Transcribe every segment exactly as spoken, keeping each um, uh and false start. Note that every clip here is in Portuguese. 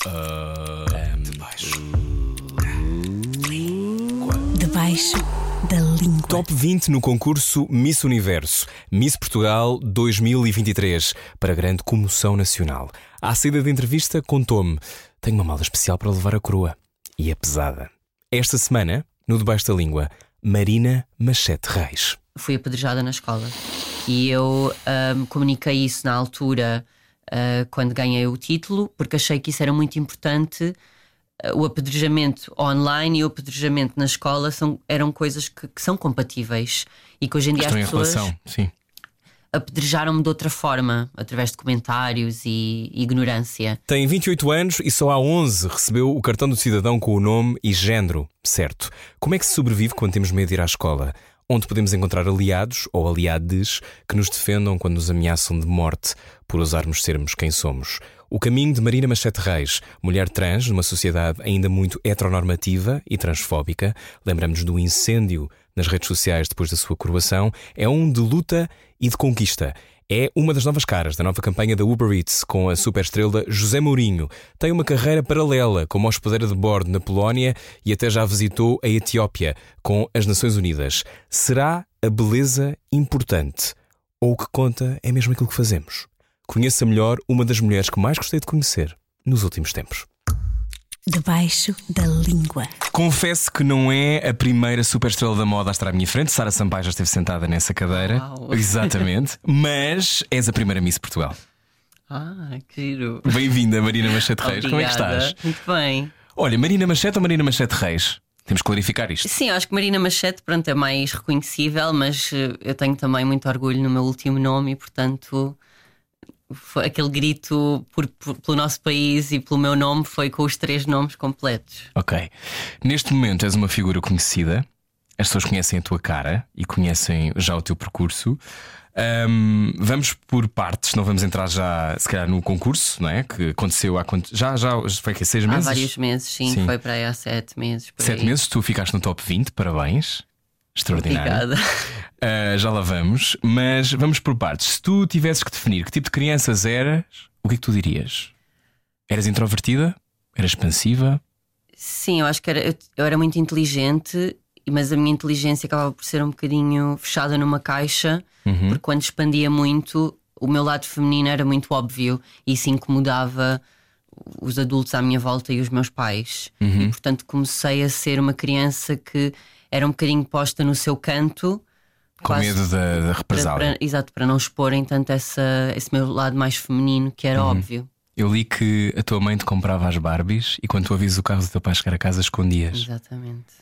Uh, debaixo. Debaixo da língua. Top vinte no concurso Miss Universo Miss Portugal dois mil e vinte e três, para grande comoção nacional. À saída da entrevista contou-me: tenho uma mala especial para levar a coroa. E é pesada. Esta semana, no Debaixo da Língua, Marina Machete Reis. Fui apedrejada na escola e eu um, comuniquei isso na altura, uh, quando ganhei o título, porque achei que isso era muito importante. uh, O apedrejamento online e o apedrejamento na escola são, eram coisas que, que são compatíveis e que hoje em dia Estão as em pessoas relação, sim. apedrejaram-me de outra forma, através de comentários e ignorância. Tem vinte e oito anos e só há onze recebeu o cartão do cidadão com o nome e género certo. Como é que se sobrevive quando temos medo de ir à escola? Onde podemos encontrar aliados ou aliades que nos defendam quando nos ameaçam de morte por ousarmos sermos quem somos? O caminho de Marina Machete Reis, mulher trans numa sociedade ainda muito heteronormativa e transfóbica, lembramos do incêndio nas redes sociais depois da sua coroação, é um de luta e de conquista. É uma das novas caras da nova campanha da Uber Eats com a superestrela José Mourinho. Tem uma carreira paralela como hospedeira de bordo na Polónia e até já visitou a Etiópia com as Nações Unidas. Será a beleza importante? Ou o que conta é mesmo aquilo que fazemos? Conheça melhor uma das mulheres que mais gostei de conhecer nos últimos tempos. Debaixo da língua. Confesso que não é a primeira superestrela da moda a estar à minha frente. Sara Sampaio já esteve sentada nessa cadeira. Uau. Exatamente. Mas és a primeira Miss Portugal. Ah, que giro. Bem-vinda, Marina Machete Reis. Como é que Obrigada. estás? Muito bem. Olha, Marina Machete ou Marina Machete Reis? Temos que clarificar isto. Sim, acho que Marina Machete, pronto, é mais reconhecível, mas uh, eu tenho também muito orgulho no meu último nome e, portanto, foi aquele grito por, por- pelo nosso país e pelo meu nome foi com os três nomes completos. Ok. Neste momento és uma figura conhecida. As pessoas conhecem a tua cara e conhecem já o teu percurso. Ahm, vamos por partes, não vamos entrar já, se calhar, no concurso, não é? Que aconteceu há quanto. Já, já foi que seis Há meses? vários meses, sim, Sim. foi para aí há sete meses. por Sete aí. meses, tu ficaste no top vinte, parabéns. Extraordinário. Obrigada. Ah, já lá vamos, mas vamos por partes. Se tu tivesses que definir que tipo de crianças eras, o que é que tu dirias? Eras introvertida? Eras expansiva? Sim, eu acho que era, eu, eu era muito inteligente, mas a minha inteligência acabava por ser um bocadinho fechada numa caixa, Uhum. porque quando expandia muito, o meu lado feminino era muito óbvio e isso incomodava os adultos à minha volta e os meus pais. Uhum. E portanto comecei a ser uma criança que era um bocadinho posta no seu canto, Com quase medo da, da para, represália? para- exato, para não exporem tanto essa, esse meu lado mais feminino, que era Uhum. óbvio. Eu li que a tua mãe te comprava as Barbies e quando tu avisas o carro do teu pai chegar a casa escondias. Exatamente.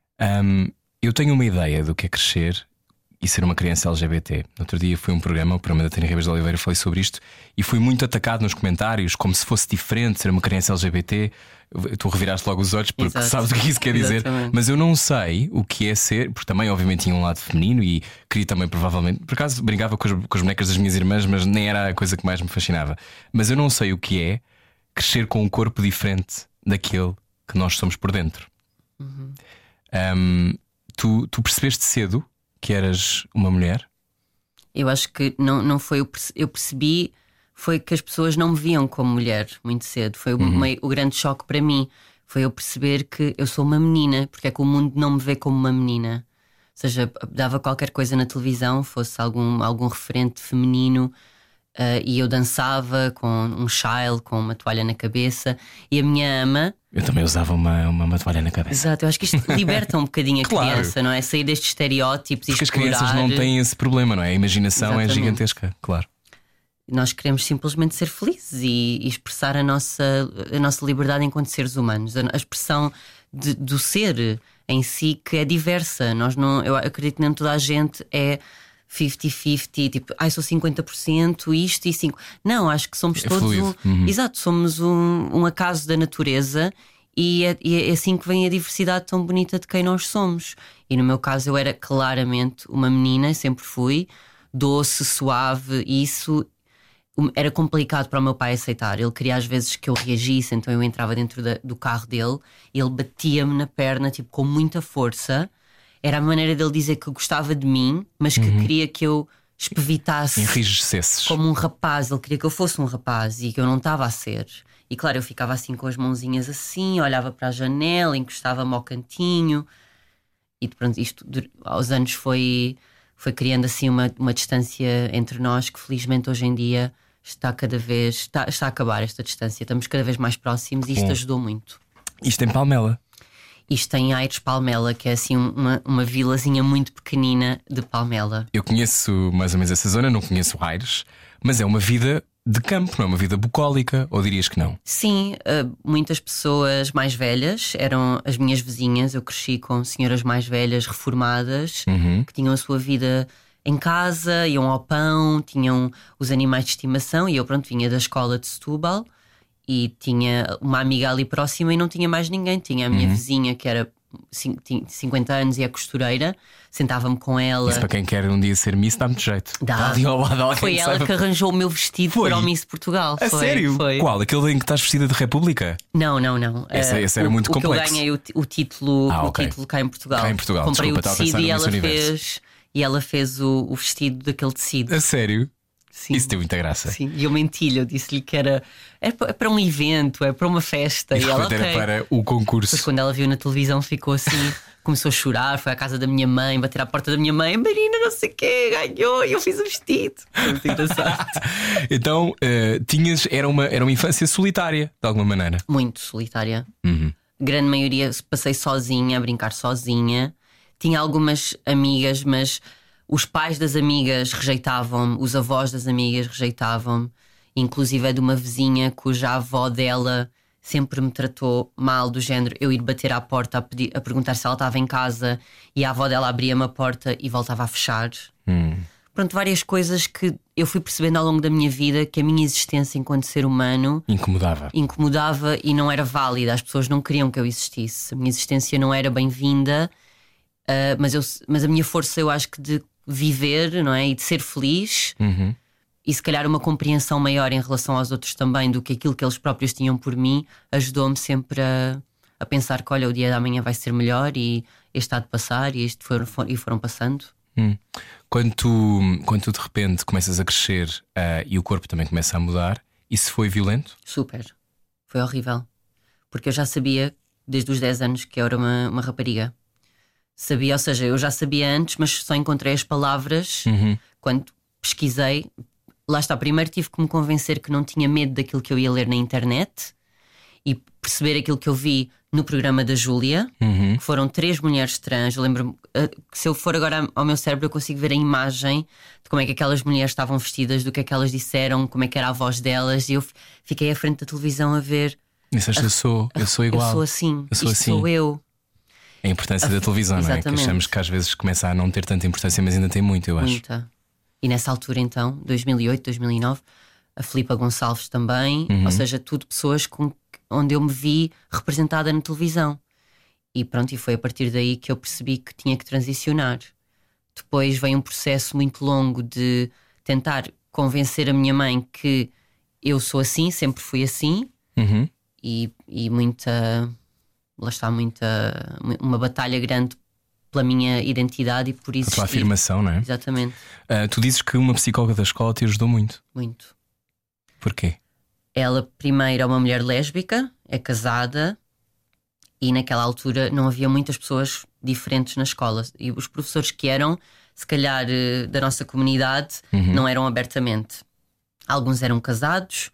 Ahm, eu tenho uma ideia do que é crescer e ser uma criança L G B T. No outro dia fui a um programa, o programa da Tânia Ribas de Oliveira, falei sobre isto e fui muito atacado nos comentários, como se fosse diferente ser uma criança L G B T. Tu reviraste logo os olhos porque Exato. sabes o que isso quer dizer. Exatamente. Mas eu não sei o que é ser, porque também, obviamente, tinha um lado feminino e queria também, provavelmente, por acaso brincava com as, com as bonecas das minhas irmãs, mas nem era a coisa que mais me fascinava. Mas eu não sei o que é crescer com um corpo diferente daquele que nós somos por dentro. Uhum. Ahm, tu, tu percebeste cedo que eras uma mulher? Eu acho que não, não foi. Eu perce- eu percebi foi que as pessoas não me viam como mulher muito cedo. Foi o, meio- o grande choque para mim. Foi eu perceber que eu sou uma menina, porque é que o mundo não me vê como uma menina. Ou seja, dava qualquer coisa na televisão, fosse algum, algum referente feminino, ah, e eu dançava com um child, com uma toalha na cabeça, e a minha ama. Eu também usava uma, uma, uma toalha na cabeça. Exato, eu acho que isto liberta um bocadinho a Claro. criança, não é? Sair destes estereótipos Porque e as crianças explorar. não têm esse problema, não é? A imaginação é Exatamente. gigantesca, claro. Nós queremos simplesmente ser felizes e, e expressar a nossa, a nossa liberdade enquanto seres humanos. A, a expressão de- do ser em si, que é diversa. Nós não, eu acredito que nem toda a gente é cinquenta cinquenta, tipo, ai, sou cinquenta por cento isto e cinco. Não, acho que somos É todos fluido. um, Uhum. exato, somos um, um acaso da natureza. E é, e é assim que vem a diversidade tão bonita de quem nós somos. E no meu caso eu era claramente uma menina, sempre fui, doce, suave, e isso era complicado para o meu pai aceitar. Ele queria às vezes que eu reagisse, então eu entrava dentro da- do carro dele e ele batia-me na perna, tipo, com muita força. Era a maneira dele dizer que gostava de mim, mas que queria que eu espevitasse enrijecesses como um rapaz. Ele queria que eu fosse um rapaz e que eu não estava a ser. E claro, eu ficava assim com as mãozinhas assim, olhava para a janela, encostava-me ao cantinho. E pronto, isto aos anos foi, foi criando assim uma, uma distância entre nós que felizmente hoje em dia está cada vez está, está a acabar esta distância. Estamos cada vez mais próximos e isto Bom. ajudou muito. Isto em Palmela. Isto em Aires Palmela, que é assim uma, uma vilazinha muito pequenina de Palmela. Eu conheço mais ou menos essa zona, não conheço Aires, mas é uma vida de campo, não é uma vida bucólica, ou dirias que não? Sim, uh, muitas pessoas mais velhas eram as minhas vizinhas. Eu cresci com senhoras mais velhas, reformadas, Uhum. que tinham a sua vida em casa, iam ao pão, tinham os animais de estimação. E eu, pronto, vinha da escola de Setúbal e tinha uma amiga ali próxima e não tinha mais ninguém. Tinha a minha Uhum. vizinha, que era cin- tinha cinquenta anos e é costureira. Sentava-me com ela. Isso para quem quer um dia ser Miss dá muito jeito. Dá. Está ali ao lado de alguém Foi que ela saiba- que arranjou o meu vestido Foi? para o Miss Portugal. A foi, sério? Foi. Qual? Aquele em que estás vestida de República? Não, não, não. Esse- Eh, esse era o, muito o que eu complexo. ganhei o, ti- o título, Ah, o ok. título cá em Portugal. Cá em Portugal, Comprei desculpa, o estava a tecido pensar no e Miss ela Universo. fez e ela fez o, o vestido daquele tecido. A sério? Sim. Isso tem muita graça. Sim. E eu menti-lhe, eu disse-lhe que era é pa- é para um evento, é para uma festa. E E, de ela repente era ok. para o concurso. Depois, quando ela viu na televisão, ficou assim, começou a chorar. Foi à casa da minha mãe, bater à porta da minha mãe, Marina, não sei o quê, ganhou, e eu fiz o vestido. Foi muito engraçado. Então, eh, tinhas, era uma, era uma infância solitária, de alguma maneira. Muito solitária. Uhum. Grande maioria passei sozinha, a brincar sozinha. Tinha algumas amigas, mas os pais das amigas rejeitavam-me, os avós das amigas rejeitavam-me. Inclusive é de uma vizinha cuja avó dela sempre me tratou mal, do género eu ir bater à porta a, pedir, a perguntar se ela estava em casa e a avó dela abria-me a porta e voltava a fechar. Hum. Pronto, várias coisas que eu fui percebendo ao longo da minha vida que a minha existência enquanto ser humano Incomodava. incomodava e não era válida. As pessoas não queriam que eu existisse. A minha existência não era bem-vinda, uh, mas, eu, mas a minha força, eu acho que de viver, não é? E de ser feliz, Uhum. e se calhar uma compreensão maior em relação aos outros também do que aquilo que eles próprios tinham por mim, ajudou-me sempre a, a pensar que olha, o dia da manhã vai ser melhor e este há de passar e, este foram, foram, e foram passando. Hum. Quando, tu, quando tu de repente começas a crescer ah, e o corpo também começa a mudar, isso foi violento? Super. Foi horrível. Porque eu já sabia, desde os dez anos, que eu era uma, uma rapariga. Sabia, ou seja, eu já sabia antes, mas só encontrei as palavras Uhum. quando pesquisei. Lá está, primeiro tive que me convencer que não tinha medo daquilo que eu ia ler na internet e perceber aquilo que eu vi no programa da Júlia, Uhum. que foram três mulheres trans. Eu lembro-me uh, que se eu for agora ao meu cérebro eu consigo ver a imagem de como é que aquelas mulheres estavam vestidas, do que é que elas disseram, como é que era a voz delas, e eu f- fiquei à frente da televisão a ver. Disseste, eu sou, eu sou igual. Eu sou assim, Eu sou isto assim. sou eu. A importância da televisão, não é? Que Exatamente. achamos que às vezes começa a não ter tanta importância, mas ainda tem muito, eu acho. Muita. E nessa altura, então, dois mil e oito, dois mil e nove, a Filipa Gonçalves também, Uhum. ou seja, tudo pessoas com, onde eu me vi representada na televisão. E pronto, e foi a partir daí que eu percebi que tinha que transicionar. Depois veio um processo muito longo de tentar convencer a minha mãe que eu sou assim, sempre fui assim, Uhum. e, e muita. Lá está, muita. Uma batalha grande pela minha identidade e por A existir. tua afirmação, não é? Exatamente, Ah, tu dizes que uma psicóloga da escola te ajudou muito. muito. Porquê? Ela, primeiro, é uma mulher lésbica, é casada, e naquela altura não havia muitas pessoas diferentes na escola. E os professores que eram, se calhar, eh, da nossa comunidade, Uhum. não eram abertamente. Alguns eram casados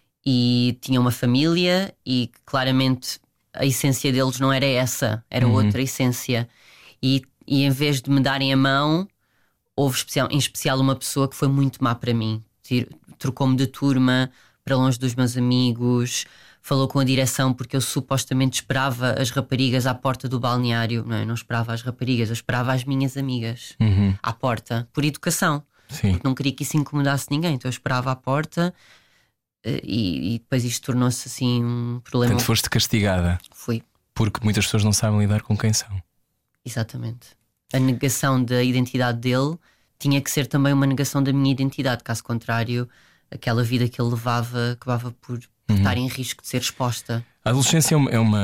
e tinham uma família, e claramente a essência deles não era essa, era Uhum. outra essência. E, e em vez de me darem a mão, houve especial, em especial uma pessoa que foi muito má para mim. Tir- Trocou-me de turma para longe dos meus amigos, falou com a direção porque eu supostamente esperava as raparigas à porta do balneário. Não, eu não esperava as raparigas, eu esperava as minhas amigas Uhum. à porta, por educação. Sim. Porque não queria que isso incomodasse ninguém, então eu esperava à porta, eh, e, e depois isto tornou-se assim um problema. Portanto, foste castigada Fui, porque muitas pessoas não sabem lidar com quem são. exatamente. A negação da identidade dele tinha que ser também uma negação da minha identidade, caso contrário, aquela vida que ele levava acabava por, por Uhum. estar em risco de ser exposta. A adolescência é uma, é uma, uma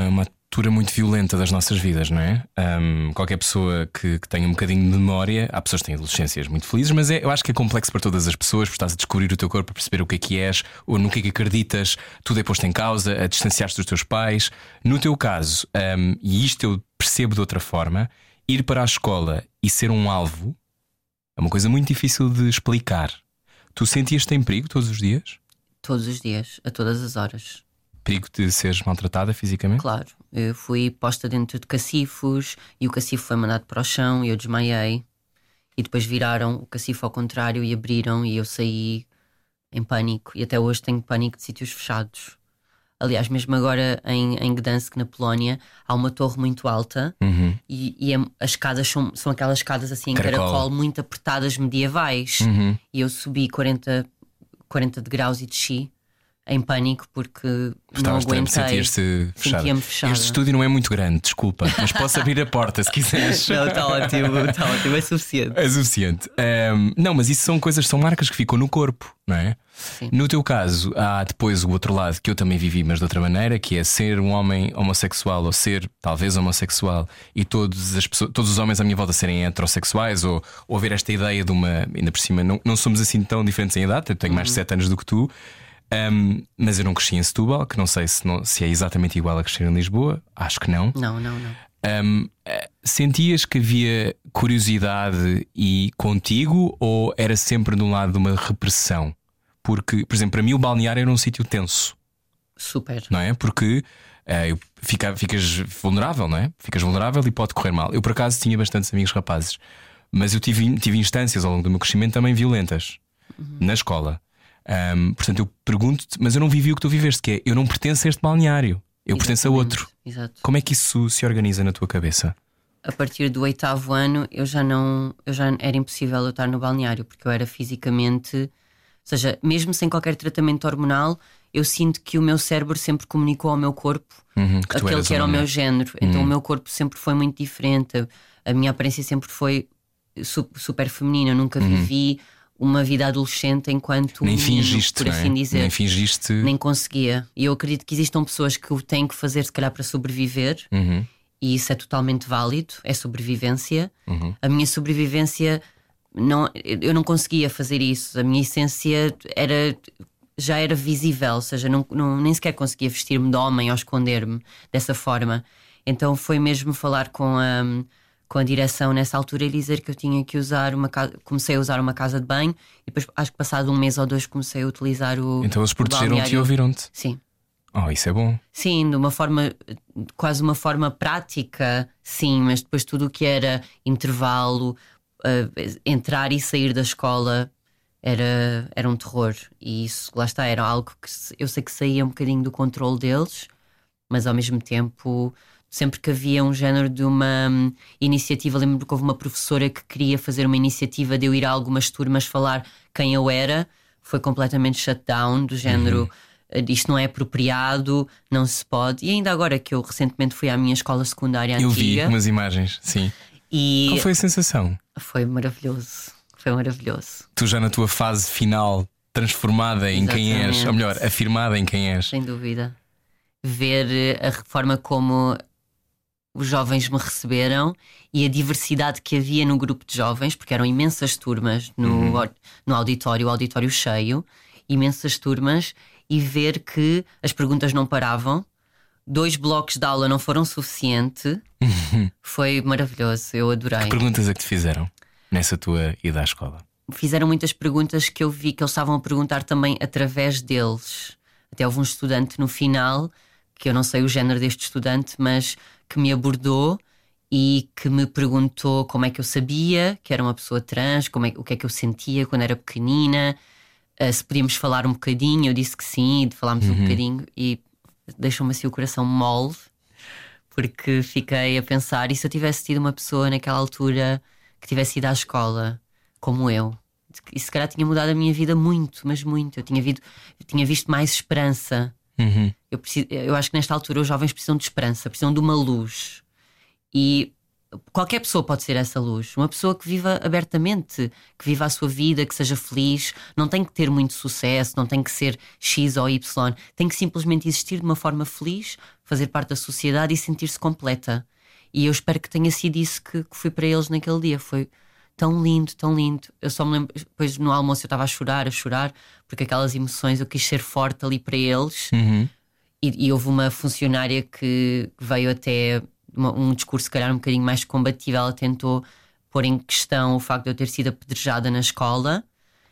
altura muito violenta das nossas vidas, não é? Um, qualquer pessoa que, que tenha um bocadinho de memória, há pessoas que têm adolescências muito felizes, mas é, eu acho que é complexo para todas as pessoas, porque estás a descobrir o teu corpo, a perceber o que é que és, ou no que é que acreditas, tudo é posto em causa, a distanciar-te dos teus pais. No teu caso, um, e isto eu percebo de outra forma, ir para a escola e ser um alvo é uma coisa muito difícil de explicar. Tu sentias-te em perigo todos os dias? Todos os dias, a todas as horas. Perigo de seres maltratada fisicamente? Claro, eu fui posta dentro de cacifos e o cacifo foi mandado para o chão e eu desmaiei. E depois viraram o cacifo ao contrário e abriram e eu saí em pânico. E até hoje tenho pânico de sítios fechados. Aliás, mesmo agora em, em Gdansk, na Polónia, há uma torre muito alta. Uhum. E, e é, as escadas são, são aquelas escadas assim em Caracol. caracol, muito apertadas, medievais. Uhum. E eu subi quarenta, quarenta degraus e desci em pânico porque não Estavas aguentei. Sentias-te fechada. Sentia-me fechada. Este estúdio não é muito grande, desculpa, mas posso abrir a porta se quiseres. Não, está ótimo, está ótimo, é suficiente. É suficiente. Um, não, mas isso são coisas, são marcas que ficam no corpo, não é? Sim. No teu caso, há depois o outro lado que eu também vivi, mas de outra maneira, que é ser um homem homossexual ou ser talvez homossexual e todos, as pessoas, todos os homens à minha volta serem heterossexuais, ou, ou haver esta ideia de uma. Ainda por cima, não, não somos assim tão diferentes em idade, eu tenho mais de sete anos do que tu. Um, mas eu não cresci em Setúbal, que não sei se, não, se é exatamente igual a crescer em Lisboa. Acho que não. Não, não, não. Um, sentias que havia curiosidade e contigo, ou era sempre de um lado de uma repressão? Porque, por exemplo, para mim o balneário era um sítio tenso. Super. Não é? Porque uh, eu, fica, ficas vulnerável, não é? Ficas vulnerável e pode correr mal. Eu por acaso tinha bastantes amigos rapazes, mas eu tive, tive instâncias ao longo do meu crescimento também violentas, uhum. na escola. Um, portanto, eu pergunto-te, mas eu não vivi o que tu viveste, que é eu não pertenço a este balneário, eu Exatamente. pertenço a outro. Exato. Como é que isso se organiza na tua cabeça? A partir do oitavo ano eu já não, eu já era impossível eu estar no balneário, porque eu era fisicamente, ou seja, mesmo sem qualquer tratamento hormonal, eu sinto que o meu cérebro sempre comunicou ao meu corpo, uhum, que aquele que era o meu género. Então uhum. o meu corpo sempre foi muito diferente. A, a minha aparência sempre foi su, super feminina. Eu nunca uhum. vivi uma vida adolescente enquanto nem menino, fingiste, por assim é? dizer. Nem fingiste. Nem conseguia. E eu acredito que existam pessoas que o têm que fazer, se calhar, para sobreviver. Uhum. E isso é totalmente válido. É sobrevivência. Uhum. A minha sobrevivência, não, eu não conseguia fazer isso. A minha essência era, já era visível. Ou seja, não, não, nem sequer conseguia vestir-me de homem ou esconder-me dessa forma. Então foi mesmo falar com a... com a direção nessa altura e dizer que eu tinha que usar uma casa. Comecei a usar uma casa de banho e depois, acho que passado um mês ou dois, comecei a utilizar o. Então eles protegeram-te e ouviram-te? Sim. Oh, isso é bom. Sim, de uma forma, quase uma forma prática, sim, mas depois tudo o que era intervalo, uh, entrar e sair da escola era, era um terror. E isso, lá está, era algo que eu sei que saía um bocadinho do controle deles, mas ao mesmo tempo. Sempre que havia um género de uma um, iniciativa, lembro-me que houve uma professora que queria fazer uma iniciativa de eu ir a algumas turmas falar quem eu era, foi completamente shut down, do género uhum. isto não é apropriado, não se pode. E ainda agora que eu recentemente fui à minha escola secundária eu antiga. Eu vi umas imagens, sim. E qual foi a sensação? Foi maravilhoso, foi maravilhoso. Tu já na tua fase final, transformada em Exatamente. Quem és, ou melhor, afirmada em quem és. Sem dúvida. Ver a forma como os jovens me receberam e a diversidade que havia no grupo de jovens, porque eram imensas turmas no, uhum. no auditório, o auditório cheio, imensas turmas, e ver que as perguntas não paravam, dois blocos de aula não foram suficiente, uhum. foi maravilhoso, eu adorei. Que perguntas é que te fizeram nessa tua ida à escola? Fizeram muitas perguntas que eu vi que eles estavam a perguntar também através deles. Até houve um estudante no final, que eu não sei o género deste estudante, mas que me abordou e que me perguntou como é que eu sabia que era uma pessoa trans, como é, o que é que eu sentia quando era pequenina, uh, se podíamos falar um bocadinho. Eu disse que sim, falámos uhum. um bocadinho, e deixou-me assim o coração mole, porque fiquei a pensar, e se eu tivesse tido uma pessoa naquela altura que tivesse ido à escola como eu, e se calhar tinha mudado a minha vida muito, mas muito. Eu tinha, visto, eu tinha visto mais esperança. Uhum. Eu, preciso, eu acho que nesta altura os jovens precisam de esperança, precisam de uma luz. E qualquer pessoa pode ser essa luz. Uma pessoa que viva abertamente, que viva a sua vida, que seja feliz. Não tem que ter muito sucesso, não tem que ser X ou Y. Tem que simplesmente existir de uma forma feliz, fazer parte da sociedade e sentir-se completa. E eu espero que tenha sido isso que, que foi para eles naquele dia. Foi tão lindo, tão lindo. Eu só me lembro, depois no almoço eu estava a chorar, a chorar, porque aquelas emoções eu quis ser forte ali para eles. Uhum. E, e houve uma funcionária que veio até uma, um discurso, se calhar, um bocadinho mais combativo. Ela tentou pôr em questão o facto de eu ter sido apedrejada na escola.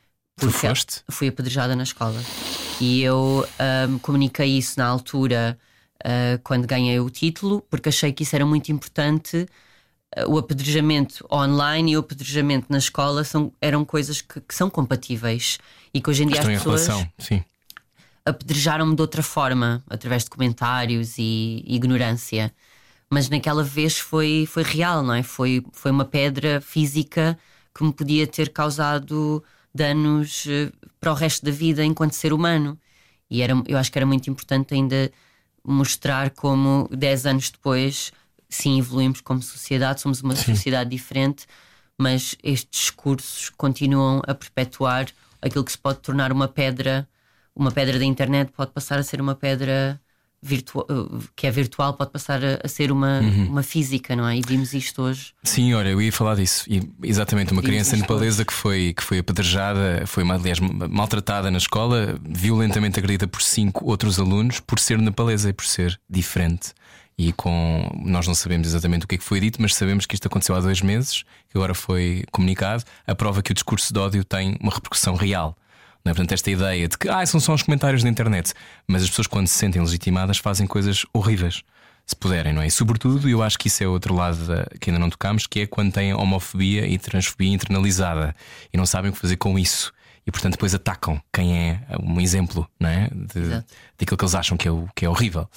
Tu foste? Fui apedrejada na escola. E eu um, comuniquei isso na altura, uh, quando ganhei o título, porque achei que isso era muito importante. Uh, o apedrejamento online e o apedrejamento na escola são, eram coisas que, que são compatíveis. E que hoje em dia Estão as pessoas... em relação, sim. apedrejaram-me de outra forma, através de comentários e, e ignorância. Mas naquela vez foi, foi real, não é? Foi, foi uma pedra física que me podia ter causado danos uh, para o resto da vida enquanto ser humano. E era, eu acho que era muito importante ainda mostrar como dez anos depois, sim, evoluímos como sociedade, somos uma sim. sociedade diferente, mas estes discursos continuam a perpetuar aquilo que se pode tornar uma pedra. Uma pedra da internet pode passar a ser uma pedra virtual, que é virtual, pode passar a, a ser uma, uhum. uma física, não é? E vimos isto hoje. Sim, olha, eu ia falar disso. E, exatamente, uma Vimos criança isto nepalesa que foi, que foi apedrejada, foi, aliás, maltratada na escola, violentamente agredida por cinco outros alunos por ser nepalesa e por ser diferente. E com nós não sabemos exatamente o que é que foi dito, mas sabemos que isto aconteceu há dois meses, que agora foi comunicado. A prova que o discurso de ódio tem uma repercussão real. Não é? Portanto, esta ideia de que ah, são só os comentários da internet, mas as pessoas, quando se sentem legitimadas, fazem coisas horríveis, se puderem, não é? E sobretudo, eu acho que isso é outro lado da, que ainda não tocámos, que é quando têm homofobia e transfobia internalizada e não sabem o que fazer com isso. E portanto depois atacam quem é um exemplo, não é? De, daquilo que eles acham que é, o, que é horrível.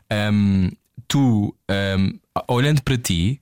um, Tu, um, olhando para ti,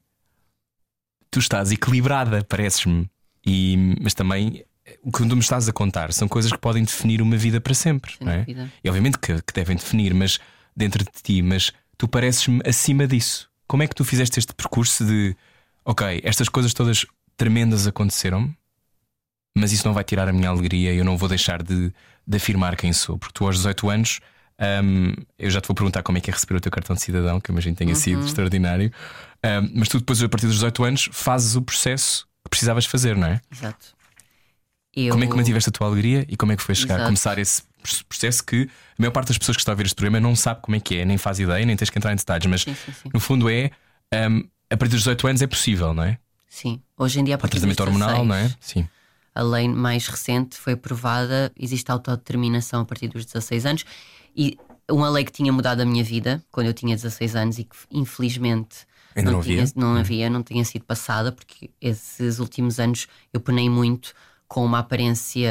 tu estás equilibrada, pareces-me. E, mas também o que tu me estás a contar são coisas que podem definir uma vida para sempre, não é? E obviamente que, que devem definir, mas dentro de ti, mas tu pareces-me acima disso. Como é que tu fizeste este percurso de ok, estas coisas todas tremendas aconteceram-me, mas isso não vai tirar a minha alegria e eu não vou deixar de, de afirmar quem sou, porque tu aos dezoito anos, um, eu já te vou perguntar como é que é receber o teu cartão de cidadão, que eu imagino que tenha uhum. sido extraordinário, um, mas tu depois, a partir dos dezoito anos, fazes o processo que precisavas fazer, não é? Exato. Eu... Como é que mantiveste a tua alegria e como é que foi chegar Exato. a começar esse processo que a maior parte das pessoas que estão a ver este programa não sabe como é que é, nem faz ideia, nem tens que entrar em detalhes, mas sim, sim, sim. no fundo é um, a partir dos dezoito anos é possível, não é? Sim, hoje em dia a para partir tratamento dos hormonal, dezasseis, não é? Sim. A lei mais recente foi aprovada, existe autodeterminação a partir dos dezasseis anos. E uma lei que tinha mudado a minha vida quando eu tinha dezasseis anos e que infelizmente Ainda não, não tinha, havia, não havia, não tinha sido passada, porque esses últimos anos eu penei muito com uma aparência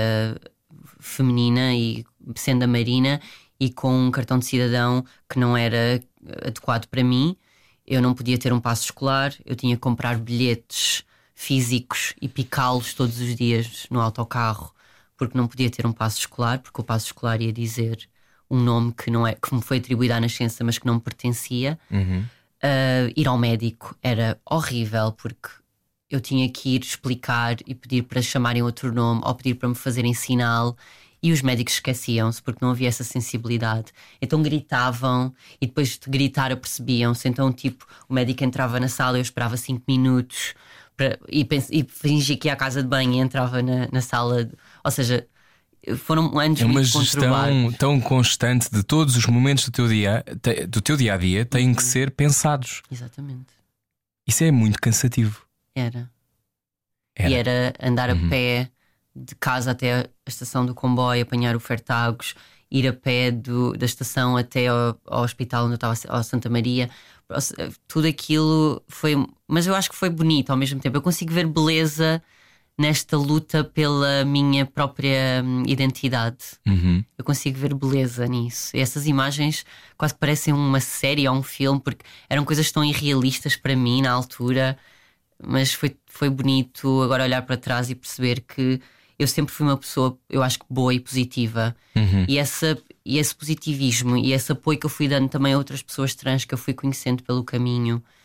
feminina e sendo a Marina e com um cartão de cidadão que não era adequado para mim. Eu não podia ter um passo escolar, eu tinha que comprar bilhetes físicos e picá-los todos os dias no autocarro, porque não podia ter um passo escolar, porque o passo escolar ia dizer um nome que, não é, que me foi atribuído à nascença, mas que não me pertencia. Uhum. Uh, ir ao médico era horrível, porque eu tinha que ir explicar e pedir para chamarem outro nome ou pedir para me fazerem sinal. E os médicos esqueciam-se porque não havia essa sensibilidade. Então gritavam e depois de gritar apercebiam-se. Então, tipo, o médico entrava na sala, eu esperava cinco minutos para, e, e fingia que ia à casa de banho e entrava na, na sala. De, ou seja, foram anos é uma muito gestão conturbados. Tão constante de todos os momentos do teu dia, do teu dia a dia, têm uhum. que ser pensados. Exatamente. Isso é muito cansativo. Era. Era. E era andar uhum. a pé de casa até a estação do comboio, apanhar o Fertagos, ir a pé do, da estação até ao, ao hospital onde eu estava, ao Santa Maria. Tudo aquilo foi. Mas eu acho que foi bonito ao mesmo tempo. Eu consigo ver beleza nesta luta pela minha própria identidade. Uhum. Eu consigo ver beleza nisso. E essas imagens quase que parecem uma série ou um filme, porque eram coisas tão irrealistas para mim na altura. Mas foi, foi bonito agora olhar para trás e perceber que eu sempre fui uma pessoa, eu acho que boa e positiva. Uhum. E, essa, e esse positivismo e esse apoio que eu fui dando também a outras pessoas trans que eu fui conhecendo pelo caminho,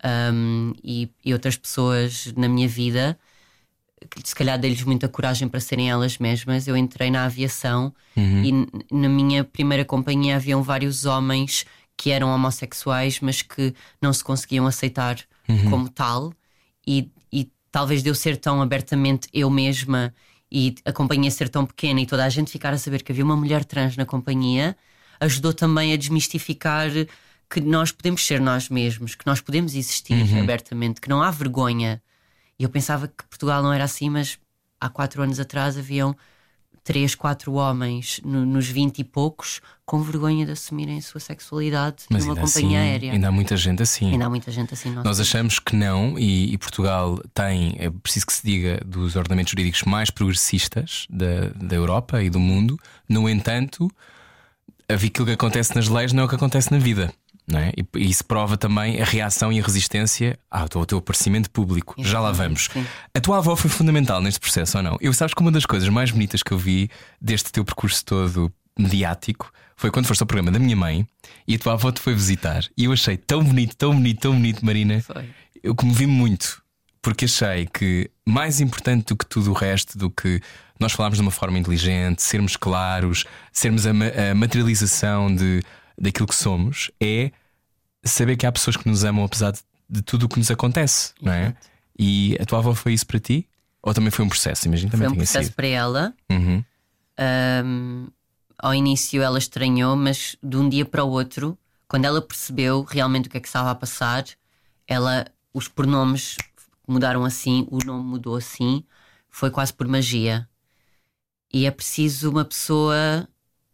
um, e, e outras pessoas na minha vida, que se calhar dei-lhes muita coragem para serem elas mesmas. Eu entrei na aviação uhum. e na minha primeira companhia haviam vários homens que eram homossexuais, mas que não se conseguiam aceitar uhum. como tal, e, e talvez de eu ser tão abertamente eu mesma e a companhia ser tão pequena e toda a gente ficar a saber que havia uma mulher trans na companhia, ajudou também a desmistificar que nós podemos ser nós mesmos, que nós podemos existir uhum. abertamente, que não há vergonha. E eu pensava que Portugal não era assim, mas há quatro anos atrás haviam três, quatro homens no, nos vinte e poucos com vergonha de assumirem a sua sexualidade mas numa ainda companhia assim, aérea. Ainda há muita gente assim. Ainda há muita gente assim. Nós achamos que não, e, e Portugal tem, é preciso que se diga, dos ordenamentos jurídicos mais progressistas da, da Europa e do mundo. No entanto, aquilo que acontece nas leis não é o que acontece na vida. Não é? E, e isso prova também a reação e a resistência ao teu, ao teu aparecimento público. Exatamente. Já lá vamos. Sim. A tua avó foi fundamental neste processo ou não? Eu sabes que uma das coisas mais bonitas que eu vi deste teu percurso todo mediático foi quando foste ao programa da minha mãe e a tua avó te foi visitar. E eu achei tão bonito, tão bonito, tão bonito, Marina. Foi. Eu comovi-me muito, porque achei que mais importante do que tudo o resto, do que nós falarmos de uma forma inteligente, sermos claros, sermos a, a materialização de daquilo que somos, é saber que há pessoas que nos amam apesar de, de tudo o que nos acontece, não é? Exato. E a tua avó foi isso para ti? Ou também foi um processo? Imagino também foi um processo sido. Para ela. Uhum. um, Ao início ela estranhou, mas de um dia para o outro, quando ela percebeu realmente o que é que estava a passar, ela, os pronomes mudaram assim, o nome mudou assim, foi quase por magia. E é preciso uma pessoa,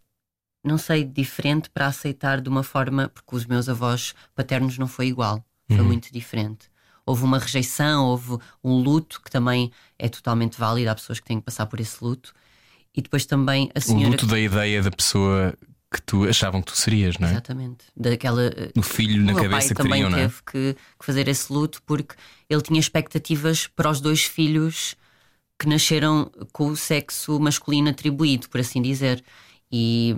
não sei, diferente para aceitar de uma forma, porque os meus avós paternos não foi igual, foi uhum. muito diferente. Houve uma rejeição, houve um luto que também é totalmente válido, há pessoas que têm que passar por esse luto. E depois também a senhora... O luto que... da ideia da pessoa que tu achavam que tu serias, não é? Exatamente. Daquela... O filho na cabeça que teriam, não é? O meu pai também teve que, que fazer esse luto porque ele tinha expectativas para os dois filhos que nasceram com o sexo masculino atribuído, por assim dizer. E,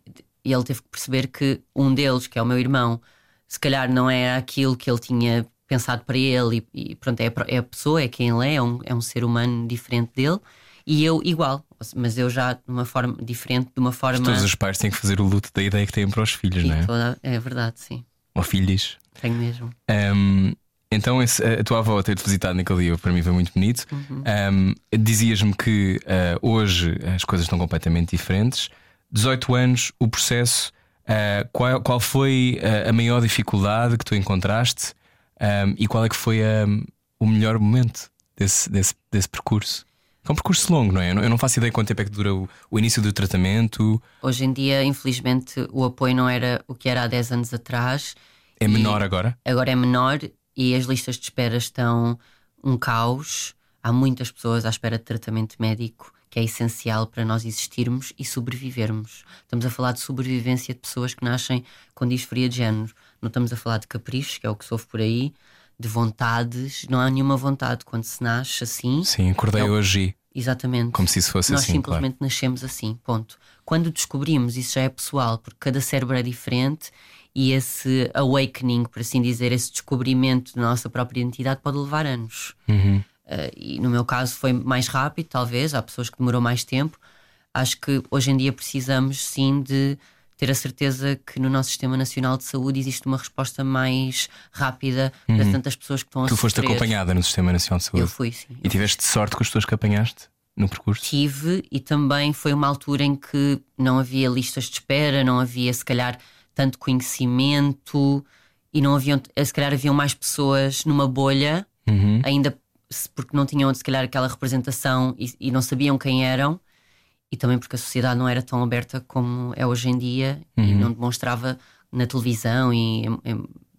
e ele teve que perceber que um deles, que é o meu irmão, se calhar não era aquilo que ele tinha pensado para ele. E, e pronto, é a, é a pessoa, é quem ele é, é um, é um ser humano diferente dele. E eu igual, mas eu já de uma forma diferente, de uma forma... Mas todos os pais têm que fazer o luto da ideia que têm para os filhos, e não é? Toda... É verdade, sim. Ou filhos. Tenho mesmo. um, Então esse, a tua avó ter-te visitado naquele dia para mim foi muito bonito. Uhum. um, Dizias-me que uh, hoje as coisas estão completamente diferentes. dezoito anos, o processo, uh, qual, qual foi a, a maior dificuldade que tu encontraste, um, e qual é que foi a, o melhor momento desse, desse, desse percurso? É um percurso longo, não é? Eu não faço ideia quanto tempo é que dura o, o início do tratamento. Hoje em dia, infelizmente, o apoio não era o que era há dez anos atrás. É menor agora? Agora é menor e as listas de espera estão um caos. Há muitas pessoas à espera de tratamento médico, que é essencial para nós existirmos e sobrevivermos. Estamos a falar de sobrevivência de pessoas que nascem com disforia de género. Não estamos a falar de caprichos, que é o que se ouve por aí, de vontades. Não há nenhuma vontade quando se nasce assim. Sim, acordei é o... hoje. Exatamente. Como se isso fosse Nós assim. Nós simplesmente claro. nascemos assim, ponto. Quando descobrimos, isso já é pessoal, porque cada cérebro é diferente e esse awakening, por assim dizer, esse descobrimento da nossa própria identidade pode levar anos. Uhum. Uh, e no meu caso foi mais rápido, talvez. Há pessoas que demorou mais tempo. Acho que hoje em dia precisamos sim de ter a certeza que no nosso Sistema Nacional de Saúde existe uma resposta mais rápida uhum. para tantas pessoas que estão a Tu foste sofrer. acompanhada no Sistema Nacional de Saúde? Eu fui, sim. E tiveste sorte com as pessoas que apanhaste no percurso? Tive, e também foi uma altura em que não havia listas de espera, não havia se calhar tanto conhecimento e não haviam, se calhar haviam mais pessoas numa bolha, uhum. ainda porque não tinham se calhar aquela representação e, e não sabiam quem eram. E também porque a sociedade não era tão aberta como é hoje em dia, uhum. e não demonstrava na televisão e, e,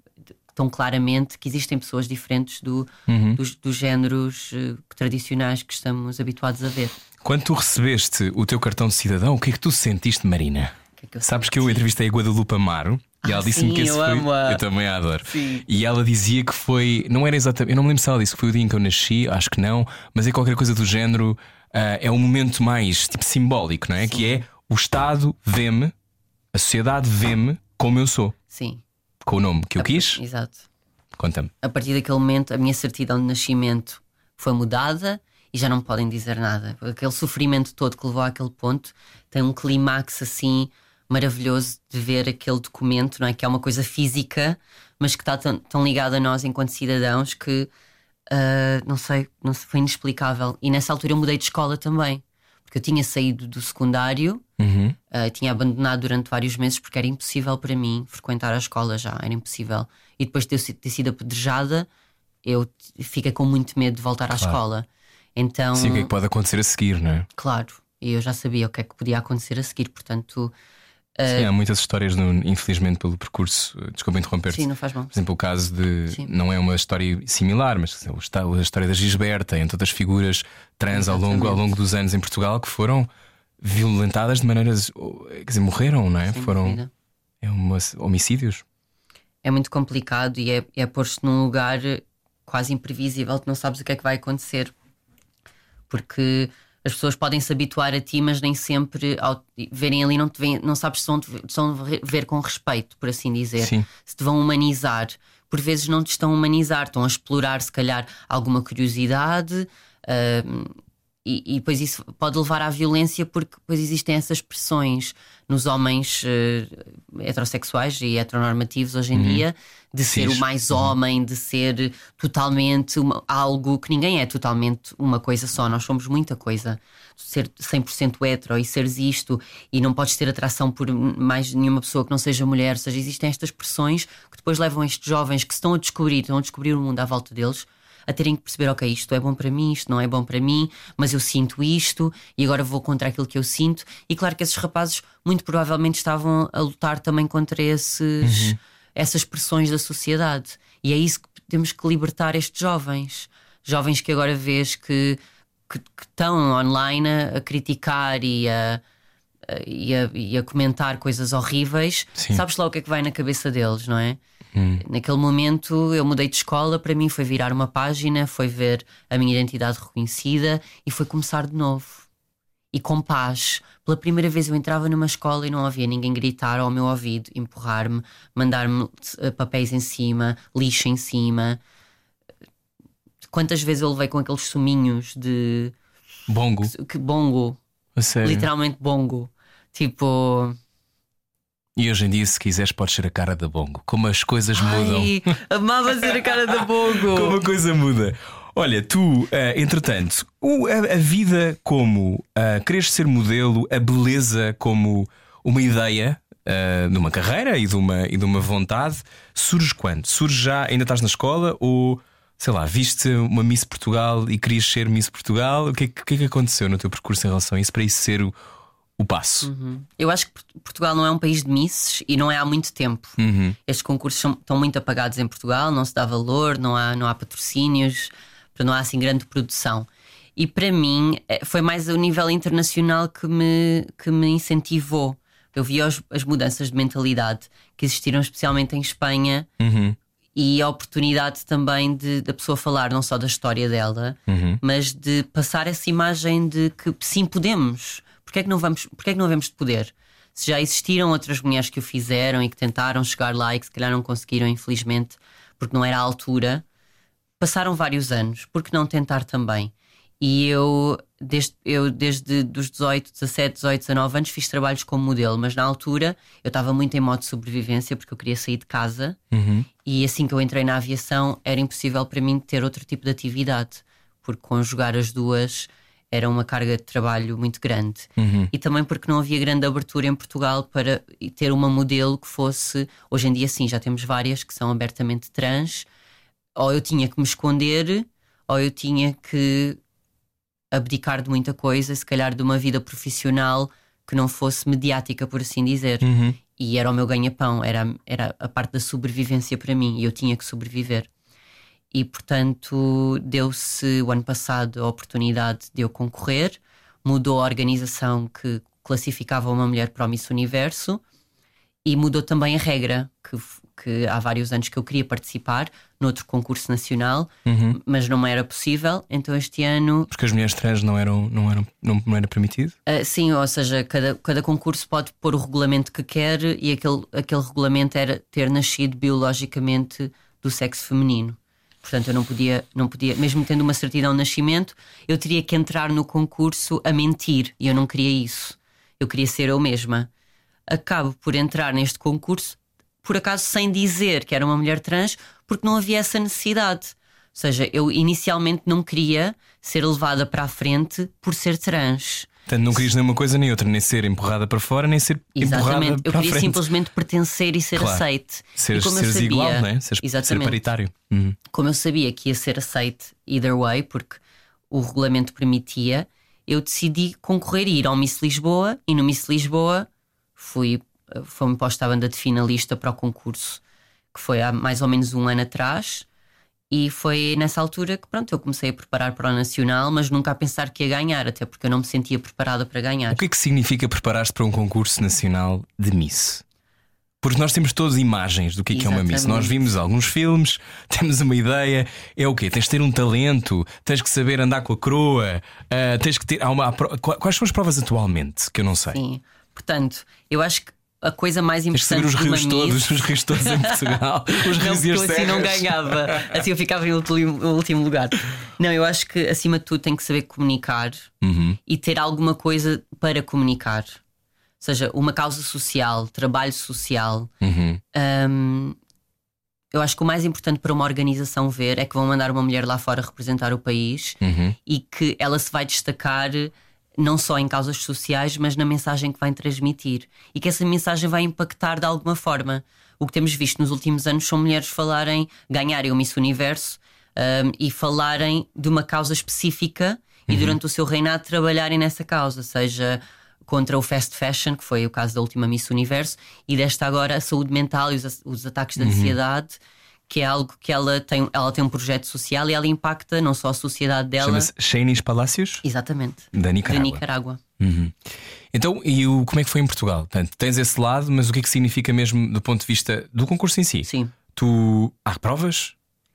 tão claramente que existem pessoas diferentes do, uhum. dos, dos géneros uh, tradicionais que estamos habituados a ver. Quando tu recebeste o teu cartão de cidadão, o que é que tu sentiste, Marina? Que é que eu Sabes senti? que eu entrevistei a Guadalupe Amaro e ah, ela disse-me sim, que esse eu foi. Amo a... Eu também a adoro. Sim. E ela dizia que foi. Não era exatamente. Eu não me lembro se ela disse que foi o dia em que eu nasci, acho que não, mas é qualquer coisa do género. Uh, é um momento mais tipo simbólico, não é? Sim. Que é o Estado vê-me, a sociedade vê-me como eu sou. Sim. Com o nome que eu quis. Exato. Conta-me. A partir daquele momento, a minha certidão de nascimento foi mudada e já não me podem dizer nada. Aquele sofrimento todo que levou àquele ponto tem um clímax assim maravilhoso de ver aquele documento, não é? Que é uma coisa física, mas que está tão, tão ligado a nós enquanto cidadãos que uh, não sei, não sei, foi inexplicável. E nessa altura eu mudei de escola também, porque eu tinha saído do secundário, uhum. uh, tinha abandonado durante vários meses porque era impossível para mim frequentar a escola já, era impossível. E depois de ter, ter sido apedrejada, eu fiquei com muito medo de voltar claro. à escola. Então, sim, o que é que pode acontecer a seguir, não é? Claro, e eu já sabia o que é que podia acontecer a seguir, portanto. Sim, uh... há muitas histórias, no, infelizmente, pelo percurso. Desculpa interromper-te. Sim, não faz mal. Por exemplo, o caso de. Sim. Não é uma história similar, mas a história da Gisberta, entre outras figuras trans ao longo, ao longo dos anos em Portugal que foram violentadas de maneiras. Quer dizer, morreram, não é? Sem foram. dúvida. É uma, homicídios. É muito complicado e é, é pôr-se num lugar quase imprevisível, que não sabes o que é que vai acontecer. Porque as pessoas podem se habituar a ti, mas nem sempre ao verem ali não, te veem, não sabes se vão te ver com respeito, por assim dizer. Sim. Se te vão humanizar. Por vezes não te estão a humanizar, estão a explorar se calhar alguma curiosidade, uh, e, e depois isso pode levar à violência, porque depois existem essas pressões nos homens uh, heterossexuais e heteronormativos hoje em uhum. dia, de ser Sim. o mais homem, de ser totalmente uma, algo que ninguém é totalmente uma coisa só, nós somos muita coisa. Ser cem por cento hetero e seres isto, e não podes ter atração por mais nenhuma pessoa que não seja mulher. Ou seja, existem estas pressões que depois levam estes jovens que se estão a descobrir, estão a descobrir o mundo à volta deles, a terem que perceber, ok, isto é bom para mim, isto não é bom para mim, mas eu sinto isto e agora vou contra aquilo que eu sinto. E claro que esses rapazes muito provavelmente estavam a lutar também contra esses, uhum. essas pressões da sociedade. E é isso que temos que libertar estes jovens. Jovens que agora vês que, que, que estão online a, a criticar e a, a, e, a, e a comentar coisas horríveis. Sim. Sabes lá o que é que vai na cabeça deles, não é? Hum. Naquele momento eu mudei de escola, para mim foi virar uma página, foi ver a minha identidade reconhecida e foi começar de novo. E com paz. Pela primeira vez eu entrava numa escola e não havia ninguém gritar ao meu ouvido, empurrar-me, mandar-me papéis em cima, lixo em cima. Quantas vezes eu levei com aqueles suminhos de bongo? Que bongo. A sério? Literalmente bongo. Tipo. E hoje em dia, se quiseres, podes ser a cara da bongo. Como as coisas Ai, mudam. Amava ser a cara da bongo. Como a coisa muda. Olha, tu, uh, entretanto, o, a, a vida como uh, quereres ser modelo, a beleza como uma ideia uh, de uma carreira e de uma, e de uma vontade, surge quando? Surge já, ainda estás na escola ou, sei lá, viste uma Miss Portugal e querias ser Miss Portugal? O que, que, que é que aconteceu no teu percurso em relação a isso para isso ser o O passo. Uhum. Eu acho que Portugal não é um país de misses e não é há muito tempo. Uhum. Estes concursos são, estão muito apagados em Portugal, não se dá valor, não há, não há patrocínios, não há assim grande produção. E para mim foi mais o nível internacional que me, que me incentivou. Eu vi as, as mudanças de mentalidade que existiram especialmente em Espanha, uhum. e a oportunidade também de da pessoa falar não só da história dela, uhum. mas de passar essa imagem de que sim, podemos. Porquê é que não vamos, porquê é que não havemos de poder? Se já existiram outras mulheres que o fizeram e que tentaram chegar lá e que se calhar não conseguiram, infelizmente, porque não era a altura, passaram vários anos, por que não tentar também? E eu desde, eu, desde os dezoito, dezassete, dezoito, dezanove anos fiz trabalhos como modelo, mas na altura eu estava muito em modo de sobrevivência porque eu queria sair de casa, uhum. e assim que eu entrei na aviação era impossível para mim ter outro tipo de atividade, porque conjugar as duas era uma carga de trabalho muito grande. Uhum. E também porque não havia grande abertura em Portugal para ter uma modelo que fosse... Hoje em dia sim, já temos várias que são abertamente trans. Ou eu tinha que me esconder, ou eu tinha que abdicar de muita coisa, se calhar de uma vida profissional que não fosse mediática, por assim dizer. Uhum. E era o meu ganha-pão, era, era a parte da sobrevivência para mim, e eu tinha que sobreviver. E portanto deu-se o ano passado a oportunidade de eu concorrer, mudou a organização que classificava uma mulher para o Miss Universo e mudou também a regra, que, que há vários anos que eu queria participar noutro concurso nacional, uhum. mas não me era possível, então este ano... Porque as mulheres trans não eram, não eram, não, não era permitido? Uh, sim, ou seja, cada, cada concurso pode pôr o regulamento que quer, e aquele, aquele regulamento era ter nascido biologicamente do sexo feminino. Portanto, eu não podia, não podia, mesmo tendo uma certidão de nascimento, eu teria que entrar no concurso a mentir, e eu não queria isso. Eu queria ser eu mesma. Acabo por entrar neste concurso, por acaso sem dizer que era uma mulher trans, porque não havia essa necessidade. Ou seja, eu inicialmente não queria ser levada para a frente por ser trans. Portanto, não querias nem uma coisa nem outra, nem ser empurrada para fora, nem ser Exatamente. empurrada Eu para a queria frente. simplesmente pertencer e ser Claro. aceite. Seres, e como eu seres sabia, igual, não é? Seres, ser Exatamente. paritário. Uhum. Como eu sabia que ia ser aceite either way, porque o regulamento permitia, eu decidi concorrer e ir ao Miss Lisboa. E no Miss Lisboa fui, foi-me posta a banda de finalista para o concurso, que foi há mais ou menos um ano atrás. E foi nessa altura que pronto, eu comecei a preparar para o Nacional, mas nunca a pensar que ia ganhar, até porque eu não me sentia preparada para ganhar. O que é que significa preparar-se para um concurso nacional de Miss? Porque nós temos todas imagens do que é, que é uma Miss. Exatamente. Nós vimos alguns filmes, temos uma ideia. É o quê? Tens de ter um talento, tens que saber andar com a coroa, uh, tens que ter. Há uma, há pro- Quais são as provas atualmente? Que eu não sei. Sim, portanto, eu acho que a coisa mais Tens que saber importante os de uma rios Miss... todos, os rios todos em Portugal. Os Não, rios e porque as eu assim não serras. ganhava. Assim eu ficava em último, último lugar. Não, eu acho que acima de tudo tem que saber comunicar Uhum. e ter alguma coisa para comunicar. Ou seja, uma causa social, trabalho social. Uhum. Hum, eu acho que o mais importante para uma organização ver é que vão mandar uma mulher lá fora representar o país Uhum. e que ela se vai destacar não só em causas sociais, mas na mensagem que vai transmitir. E que essa mensagem vai impactar de alguma forma. O que temos visto nos últimos anos são mulheres falarem, ganharem o Miss Universo um, e falarem de uma causa específica e durante o seu reinado trabalharem nessa causa, seja contra o fast fashion, que foi o caso da última Miss Universo, e desta agora a saúde mental e os, os ataques de ansiedade, que é algo que ela tem, ela tem um projeto social e ela impacta não só a sociedade dela. Chama-se Shainis Palácios, Exatamente. da Nicarágua. De Nicarágua. Uhum. Então, e o, como é que foi em Portugal? Portanto, tens esse lado, mas o que é que significa mesmo do ponto de vista do concurso em si? Sim. Tu. Há provas?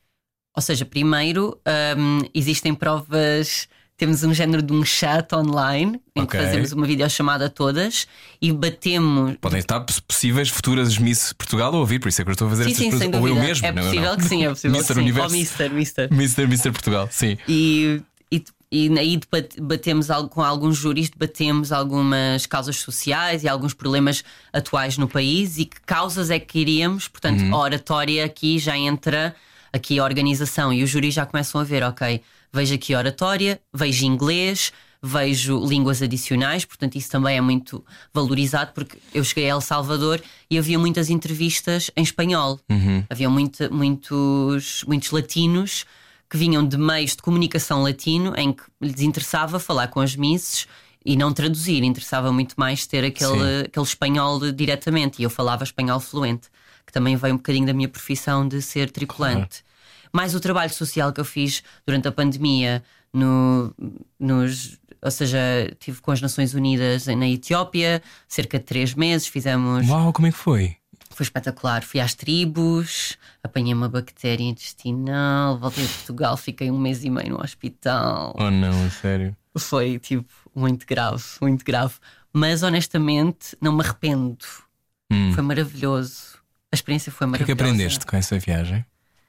Ou seja, primeiro hum, existem provas. Temos um género de um chat online em Ok. que fazemos uma videochamada todas e batemos. Podem estar possíveis futuras Miss Portugal a ouvir, por isso é que eu estou a fazer Sim, estas sim, sem perguntas. Ou eu dúvida. mesmo, é não, eu possível não. que sim, é possível que Mister sim. Universo. Oh, Mister, Mister. Mister Mister Portugal, sim. E, e, e aí debat- batemos al- com alguns júris, debatemos algumas causas sociais e alguns problemas atuais no país e que causas é que iríamos. Portanto, a oratória aqui já entra, aqui a organização e os júris já começam a ver, ok, vejo aqui a oratória, vejo inglês, vejo línguas adicionais, portanto isso também é muito valorizado, porque eu cheguei a El Salvador e havia muitas entrevistas em espanhol. Havia muita, muitos, muitos latinos que vinham de meios de comunicação latino em que lhes interessava falar com as misses e não traduzir, interessava muito mais ter aquele, aquele espanhol de- diretamente, e eu falava espanhol fluente, que também veio um bocadinho da minha profissão de ser tripulante. Mais o trabalho social que eu fiz durante a pandemia, no, nos, ou seja, estive com as Nações Unidas na Etiópia cerca de três meses, fizemos. Uau, como é que foi? Foi espetacular. Fui às tribos, apanhei uma bactéria intestinal, voltei a Portugal, fiquei um mês e meio no hospital. Oh não, a sério. Foi tipo muito grave, muito grave. Mas honestamente não me arrependo. Hum. Foi maravilhoso. A experiência foi O que é que maravilhosa. aprendeste com essa viagem?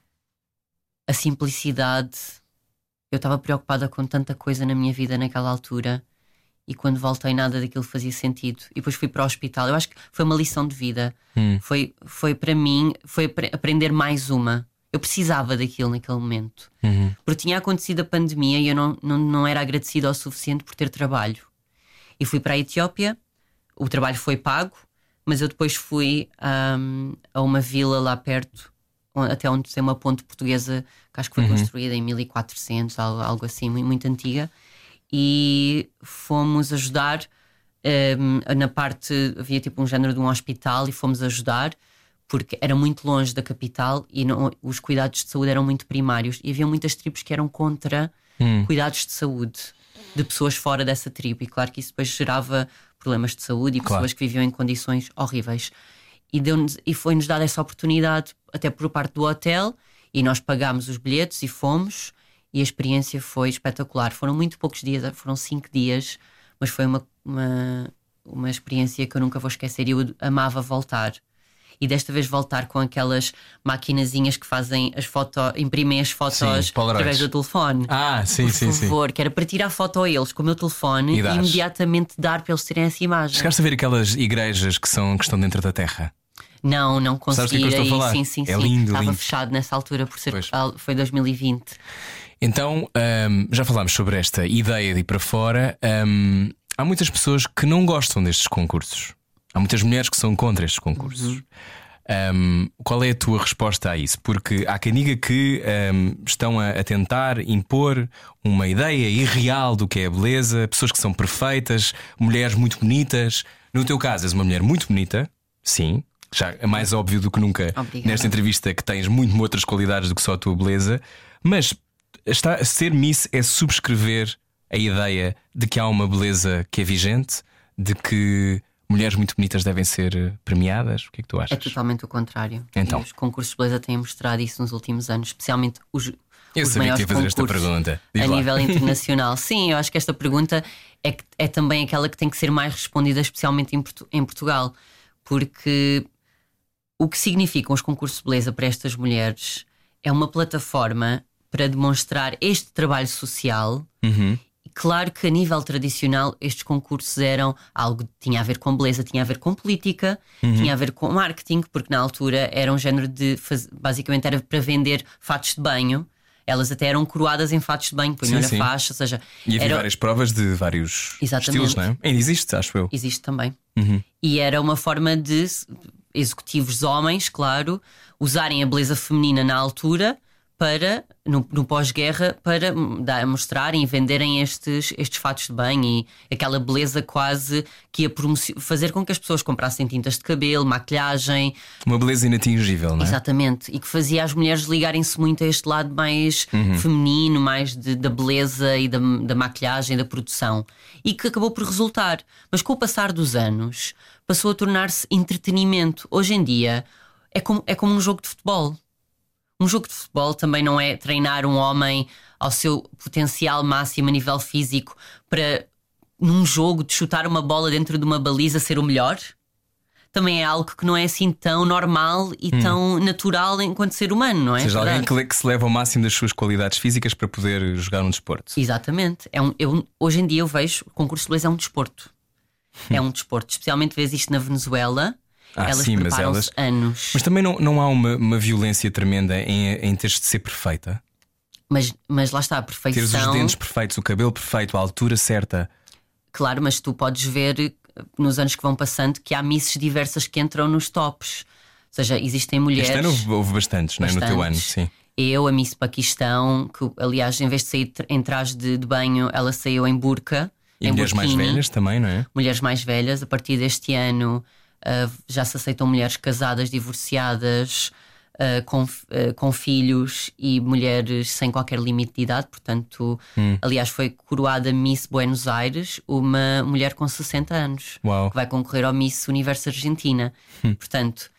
A simplicidade. Eu estava preocupada com tanta coisa na minha vida naquela altura e quando voltei nada daquilo fazia sentido. E depois fui para o hospital. Eu acho que foi uma lição de vida. Hum. Foi, foi para mim, foi apre- aprender mais uma. Eu precisava daquilo naquele momento. Uhum. Porque tinha acontecido a pandemia e eu não, não, não era agradecida o suficiente por ter trabalho. E fui para a Etiópia, o trabalho foi pago, mas eu depois fui hum, a uma vila lá perto, onde- até onde tem uma ponte portuguesa que acho que foi construída em mil e quatrocentos, algo, algo assim, muito, muito antiga. E fomos ajudar hum, na parte, havia tipo um género de um hospital e fomos ajudar porque era muito longe da capital e não- os cuidados de saúde eram muito primários e havia muitas tribos que eram contra Hum. cuidados de saúde de pessoas fora dessa tribo, e claro que isso depois gerava problemas de saúde e Claro. pessoas que viviam em condições horríveis. E, deu-nos- e foi-nos dada essa oportunidade até por parte do hotel, e nós pagámos os bilhetes e fomos, e a experiência foi espetacular. Foram muito poucos dias, foram cinco dias, mas foi uma, uma, uma experiência que eu nunca vou esquecer e eu amava voltar. e desta vez voltar com aquelas maquinazinhas que fazem as fotos, imprimem as fotos Sim, através do telefone. Ah, sim, Por sim, sim. favor, que era para tirar foto a eles com o meu telefone E e, dás. imediatamente dar para eles terem essa imagem. Chegaste a ver aquelas igrejas que, são, que estão dentro da terra? Não, não Sabes do consegui que é que eu ir estou a aí. falar? Sim, sim, É sim. lindo, Estava lindo. fechado nessa altura por ser Pois. foi dois mil e vinte. Então, hum, já falámos sobre esta ideia de ir para fora. Hum, há muitas pessoas que não gostam destes concursos. Há muitas mulheres que são contra estes concursos. Uhum. Hum, qual é a tua resposta a isso? Porque há quem diga que hum, estão a, a tentar impor uma ideia irreal do que é a beleza, pessoas que são perfeitas, mulheres muito bonitas. No teu caso, és uma mulher muito bonita, sim. Já é mais óbvio do que nunca Obrigada. nesta entrevista que tens muito outras qualidades do que só a tua beleza. Mas está, ser Miss é subscrever a ideia de que há uma beleza que é vigente, de que mulheres muito bonitas devem ser premiadas. O que é que tu achas? É totalmente o contrário. Então. E os concursos de beleza têm mostrado isso nos últimos anos, especialmente os, Eu os sabia que maiores ia fazer esta concursos pergunta. Diz a lá. nível internacional. Sim, eu acho que esta pergunta é, que- é também aquela que tem que ser mais respondida, especialmente em, Portu- em Portugal, porque o que significam os concursos de beleza para estas mulheres é uma plataforma para demonstrar este trabalho social. Uhum. E claro que a nível tradicional estes concursos eram algo que tinha a ver com beleza, tinha a ver com política, Uhum. tinha a ver com marketing, porque na altura era um género de faz... basicamente era para vender fatos de banho. Elas até eram coroadas em fatos de banho, punham-lhe a sim. faixa, ou seja, E havia era... várias provas de vários Exatamente. estilos, não é? Ainda existe, acho eu. existe também. Uhum. E era uma forma de executivos homens, claro, usarem a beleza feminina na altura para, no, no pós-guerra, para dar, mostrarem e venderem estes, estes fatos de banho e aquela beleza quase que ia promoci- fazer com que as pessoas comprassem tintas de cabelo, maquilhagem. Uma beleza inatingível, não é? Exatamente, e que fazia as mulheres ligarem-se muito a este lado mais feminino, mais de- da beleza e da, da maquilhagem, da produção, e que acabou por resultar. Mas com o passar dos anos passou a tornar-se entretenimento. Hoje em dia é como, é como um jogo de futebol. Um jogo de futebol também não é treinar um homem ao seu potencial máximo a nível físico para, num jogo, de chutar uma bola dentro de uma baliza, ser o melhor. Também é algo que não é assim tão normal e tão natural enquanto ser humano, não é? Ou seja, alguém Verdade? que, le- que se leva ao máximo das suas qualidades físicas para poder jogar um desporto. Exatamente. É um, eu, hoje em dia eu vejo o concurso de beleza é um desporto. É um desporto. Especialmente vês isto na Venezuela. Ah, elas sim, mas preparam-se elas- anos. Mas também não, não há uma, uma violência tremenda em, em teres de ser perfeita. Mas, mas lá está, a Teres os perfeição. dentes perfeitos, o cabelo perfeito, a altura certa. Claro, mas tu podes ver eh, nos anos que vão passando que há misses diversas que entram nos tops. Ou seja, existem mulheres. Este ano houve, houve bastantes, não é? No teu ano, bastantes. sim. Eu, a Miss Paquistão, que aliás, em vez de sair tra- em traje de, de banho, ela saiu em burca. E em mulheres mais burkini. velhas também, não é? Mulheres mais velhas. A partir deste ano ah, já se aceitam mulheres casadas, divorciadas, ah, com, f- ah, com filhos e mulheres sem qualquer limite de idade. Portanto, Hum. aliás, foi coroada Miss Buenos Aires uma mulher com sessenta anos Uau. que vai concorrer ao Miss Universo Argentina. Hum. Portanto,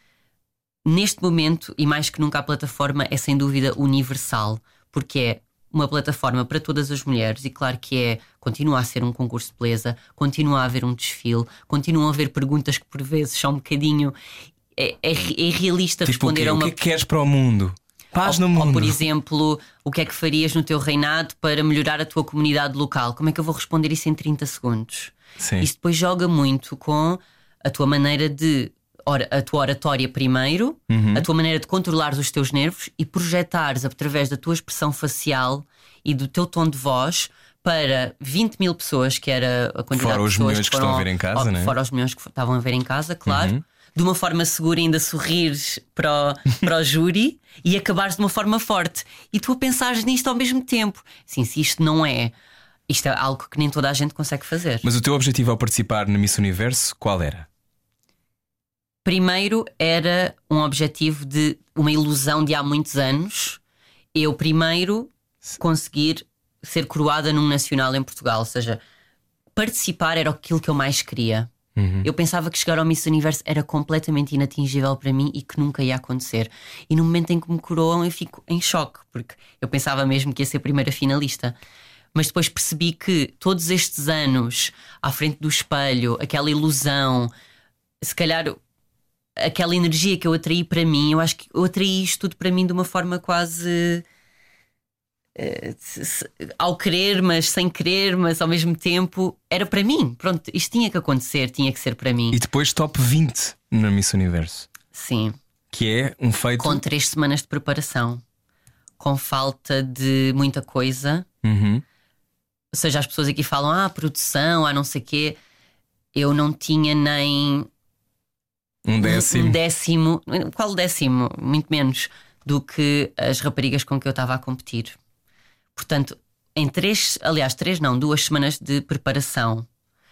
neste momento, e mais que nunca, a plataforma é sem dúvida universal, porque é uma plataforma para todas as mulheres. E claro que é, continua a ser um concurso de beleza, continua a haver um desfile, continuam a haver perguntas que por vezes são um bocadinho é, é, é realista Tipo o responder quê? a O uma. que é que queres para o mundo? Paz ou, no mundo. ou, por exemplo, o que é que farias no teu reinado para melhorar a tua comunidade local? Como é que eu vou responder isso em trinta segundos? Sim. Isso depois joga muito com a tua maneira de ora- a tua oratória primeiro, Uhum. a tua maneira de controlares os teus nervos e projetares através da tua expressão facial e do teu tom de voz para vinte mil pessoas, que era a quantidade Fora de os pessoas milhões que foram estão a ver em casa, ao- não é? Fora os milhões que f- estavam a ver em casa, claro. Uhum. De uma forma segura, ainda sorrires para o, para o júri e acabares de uma forma forte. E tu a pensares nisto ao mesmo tempo. Sim, se isto não é. Isto é algo que nem toda a gente consegue fazer. Mas o teu objetivo ao participar na Miss Universo, qual era? Primeiro era um objetivo de uma ilusão de há muitos anos. Eu primeiro conseguir ser coroada num nacional em Portugal. Ou seja, participar era aquilo que eu mais queria. Uhum. Eu pensava que chegar ao Miss Universo era completamente inatingível para mim e que nunca ia acontecer. E no momento em que me coroam eu fico em choque, porque eu pensava mesmo que ia ser a primeira finalista. Mas depois percebi que todos estes anos à frente do espelho, aquela ilusão, se calhar aquela energia que eu atraí para mim, eu acho que eu atraí isto tudo para mim de uma forma quase uh, ao querer, mas sem querer, mas ao mesmo tempo era para mim. Pronto, isto tinha que acontecer, tinha que ser para mim. E depois top vinte na Miss Universo. Sim. Que é um feito com três semanas de preparação, com falta de muita coisa. Uhum. Ou seja, as pessoas aqui falam, ah, produção, ah, não sei o quê. Eu não tinha nem um décimo. Um décimo, qual décimo? Muito menos do que as raparigas com que eu estava a competir. Portanto, em três, aliás, três não, duas semanas de preparação,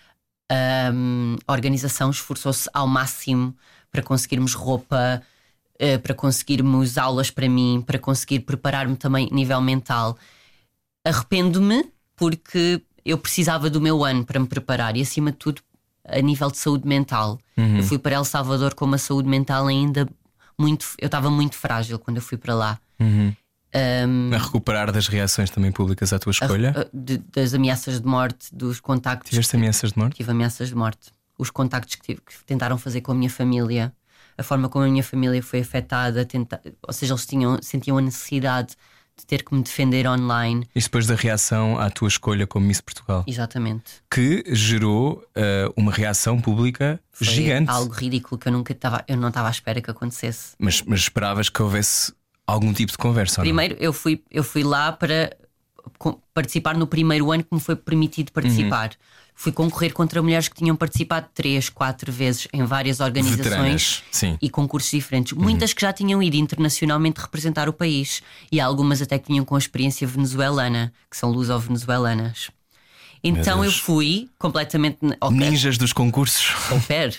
a organização esforçou-se ao máximo para conseguirmos roupa, para conseguirmos aulas para mim, para conseguir preparar-me também a nível mental. Arrependo-me porque eu precisava do meu ano para me preparar e, acima de tudo, a nível de saúde mental. Uhum. Eu fui para El Salvador com uma saúde mental ainda muito. Eu estava muito frágil quando eu fui para lá. Uhum. Um, a recuperar das reações também públicas à tua escolha? A, a, de, das ameaças de morte, dos contactos. Tiveste que, ameaças de morte? Tive ameaças de morte. Os contactos que, tive, que tentaram fazer com a minha família, a forma como a minha família foi afetada, tenta, ou seja, eles tinham, sentiam a necessidade de ter que me defender online. Isto depois da reação à tua escolha como Miss Portugal. Exatamente. Que gerou uh, uma reação pública Foi gigante. Algo ridículo que eu nunca estava, eu não estava à espera que acontecesse. Mas, mas esperavas que houvesse algum tipo de conversa? Primeiro, eu fui, eu fui lá para participar no primeiro ano que me foi permitido participar. Uhum. Fui concorrer contra mulheres que tinham participado três, quatro vezes em várias organizações. Veteranas, sim. E concursos diferentes. Uhum. Muitas que já tinham ido internacionalmente representar o país. E algumas até que vinham com a experiência venezuelana, que são luso-venezuelanas. Então eu fui completamente okay. Ninjas dos concursos. Super.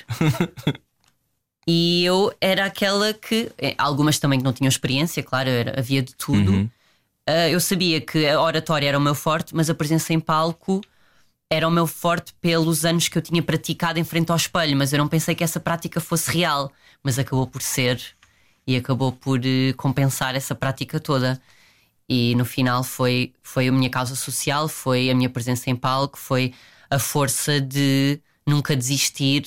E eu era aquela que, algumas também que não tinham experiência, claro, era, havia de tudo. Uhum. uh, Eu sabia que a oratória era o meu forte, mas a presença em palco era o meu forte pelos anos que eu tinha praticado em frente ao espelho. Mas eu não pensei que essa prática fosse real. Mas acabou por ser. E acabou por uh, compensar essa prática toda. E no final foi, foi a minha causa social, foi a minha presença em palco, foi a força de nunca desistir.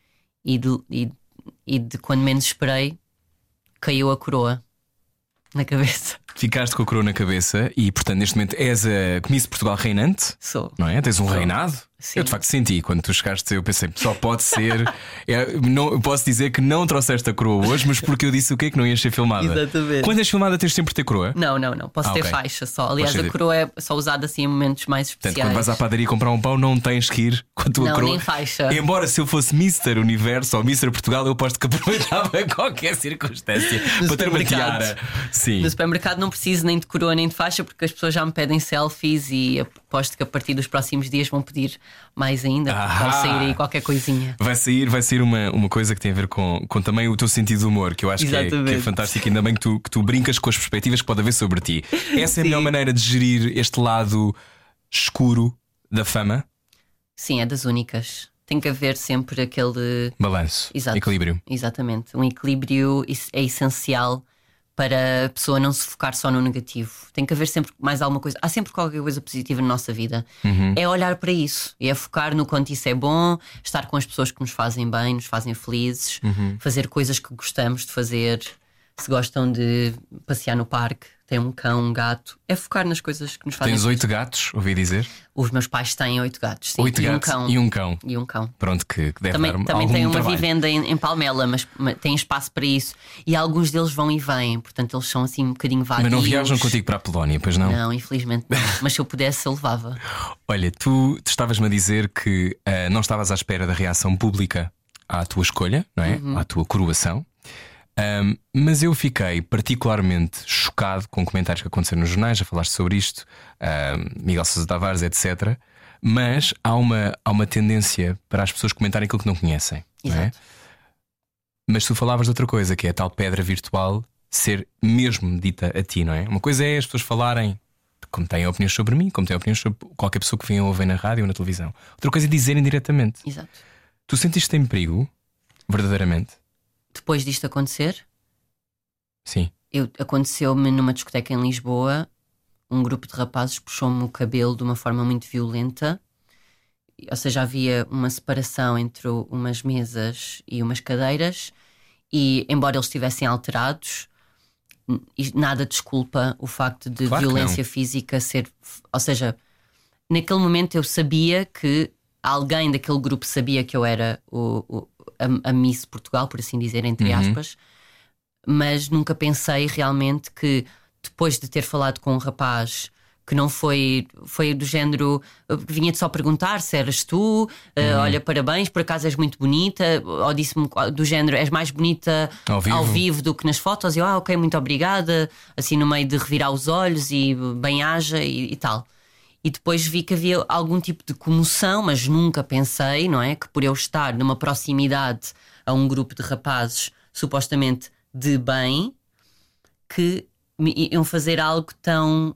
E de, e, e de quando menos esperei, caiu a coroa na cabeça. Ficaste com a coroa na cabeça e, portanto, neste momento és a Miss Portugal reinante. Sou. Não é? Tens um Sou. reinado. Sim. Eu de facto senti, quando tu chegaste, eu pensei, só pode ser. é, não, eu posso dizer que não trouxeste a coroa hoje, mas porque eu disse o quê? Que não ias ser filmada. Exatamente. Quando és filmada, tens sempre de ter coroa? Não, não, não. Posso ah, ter okay. faixa só. Aliás, ser... a coroa é só usada assim em momentos mais especiais. Portanto, quando vais à padaria comprar um pão, não tens que ir com a tua não, coroa. Nem faixa. Embora se eu fosse mister Universo ou mister Portugal, eu aposto que aproveitava qualquer circunstância no para ter uma tiara. Sim. No supermercado não preciso nem de coroa nem de faixa, porque as pessoas já me pedem selfies e aposto que a partir dos próximos dias vão pedir mais ainda. Vai sair aí qualquer coisinha. Vai sair, vai sair uma, uma coisa que tem a ver com, com também o teu sentido de humor, que eu acho que é, que é fantástico. Ainda bem que tu, que tu brincas com as perspectivas que pode haver sobre ti. Essa é a melhor maneira de gerir este lado escuro da fama? Sim, é das únicas. Tem que haver sempre aquele balanço, Exato. equilíbrio. Exatamente. Um equilíbrio é essencial para a pessoa não se focar só no negativo. Tem que haver sempre mais alguma coisa. Há sempre qualquer coisa positiva na nossa vida. Uhum. É olhar para isso. É focar no quanto isso é bom, estar com as pessoas que nos fazem bem, nos fazem felizes, uhum. fazer coisas que gostamos de fazer. Se gostam de passear no parque, tem um cão, um gato, é focar nas coisas que nos fazem. Tens oito gatos, ouvi dizer? Os meus pais têm oito gatos, sim. Oito e gatos um cão. e um cão. E um cão. Pronto, que, que deve também, dar também algum tem uma trabalho. vivenda em, em Palmela, mas, mas tem espaço para isso. E alguns deles vão e vêm, portanto eles são assim um bocadinho vadios. Mas não viajam contigo para a Polónia, pois não? Não, infelizmente não. Mas se eu pudesse, eu levava. Olha, tu, tu estavas-me a dizer que uh, não estavas à espera da reação pública à tua escolha, não é? Uhum. À tua coroação. Um, mas eu fiquei particularmente chocado com comentários que aconteceram nos jornais, já falaste sobre isto, um, Miguel Sousa Tavares, etcétera. Mas há uma, há uma tendência para as pessoas comentarem aquilo que não conhecem. Exato. Não é? Mas tu falavas de outra coisa, que é a tal pedra virtual ser mesmo dita a ti, não é? Uma coisa é as pessoas falarem como têm opiniões sobre mim, como têm opiniões sobre qualquer pessoa que venha ou ouvir na rádio ou na televisão. Outra coisa é dizerem diretamente. Exato. Tu sentiste em perigo, verdadeiramente? Depois disto acontecer, sim. eu, aconteceu-me numa discoteca em Lisboa. Um grupo de rapazes puxou-me o cabelo de uma forma muito violenta. Ou seja, havia uma separação entre umas mesas e umas cadeiras, E embora eles estivessem alterados, nada desculpa o facto de claro violência física ser. Ou seja, naquele momento eu sabia que alguém daquele grupo sabia que eu era o, o, a, a Miss Portugal, por assim dizer, entre uhum. aspas, mas nunca pensei realmente que depois de ter falado com um rapaz que não foi, foi do género, vinha-te só perguntar se eras tu, uhum. uh, olha, parabéns, por acaso és muito bonita, ou disse-me do género, és mais bonita ao vivo, ao vivo do que nas fotos, e eu, ah, ok, muito obrigada, assim no meio de revirar os olhos e bem-aja e, e tal. E depois vi que havia algum tipo de comoção, mas nunca pensei, não é, que por eu estar numa proximidade a um grupo de rapazes supostamente de bem, que me iam fazer algo tão,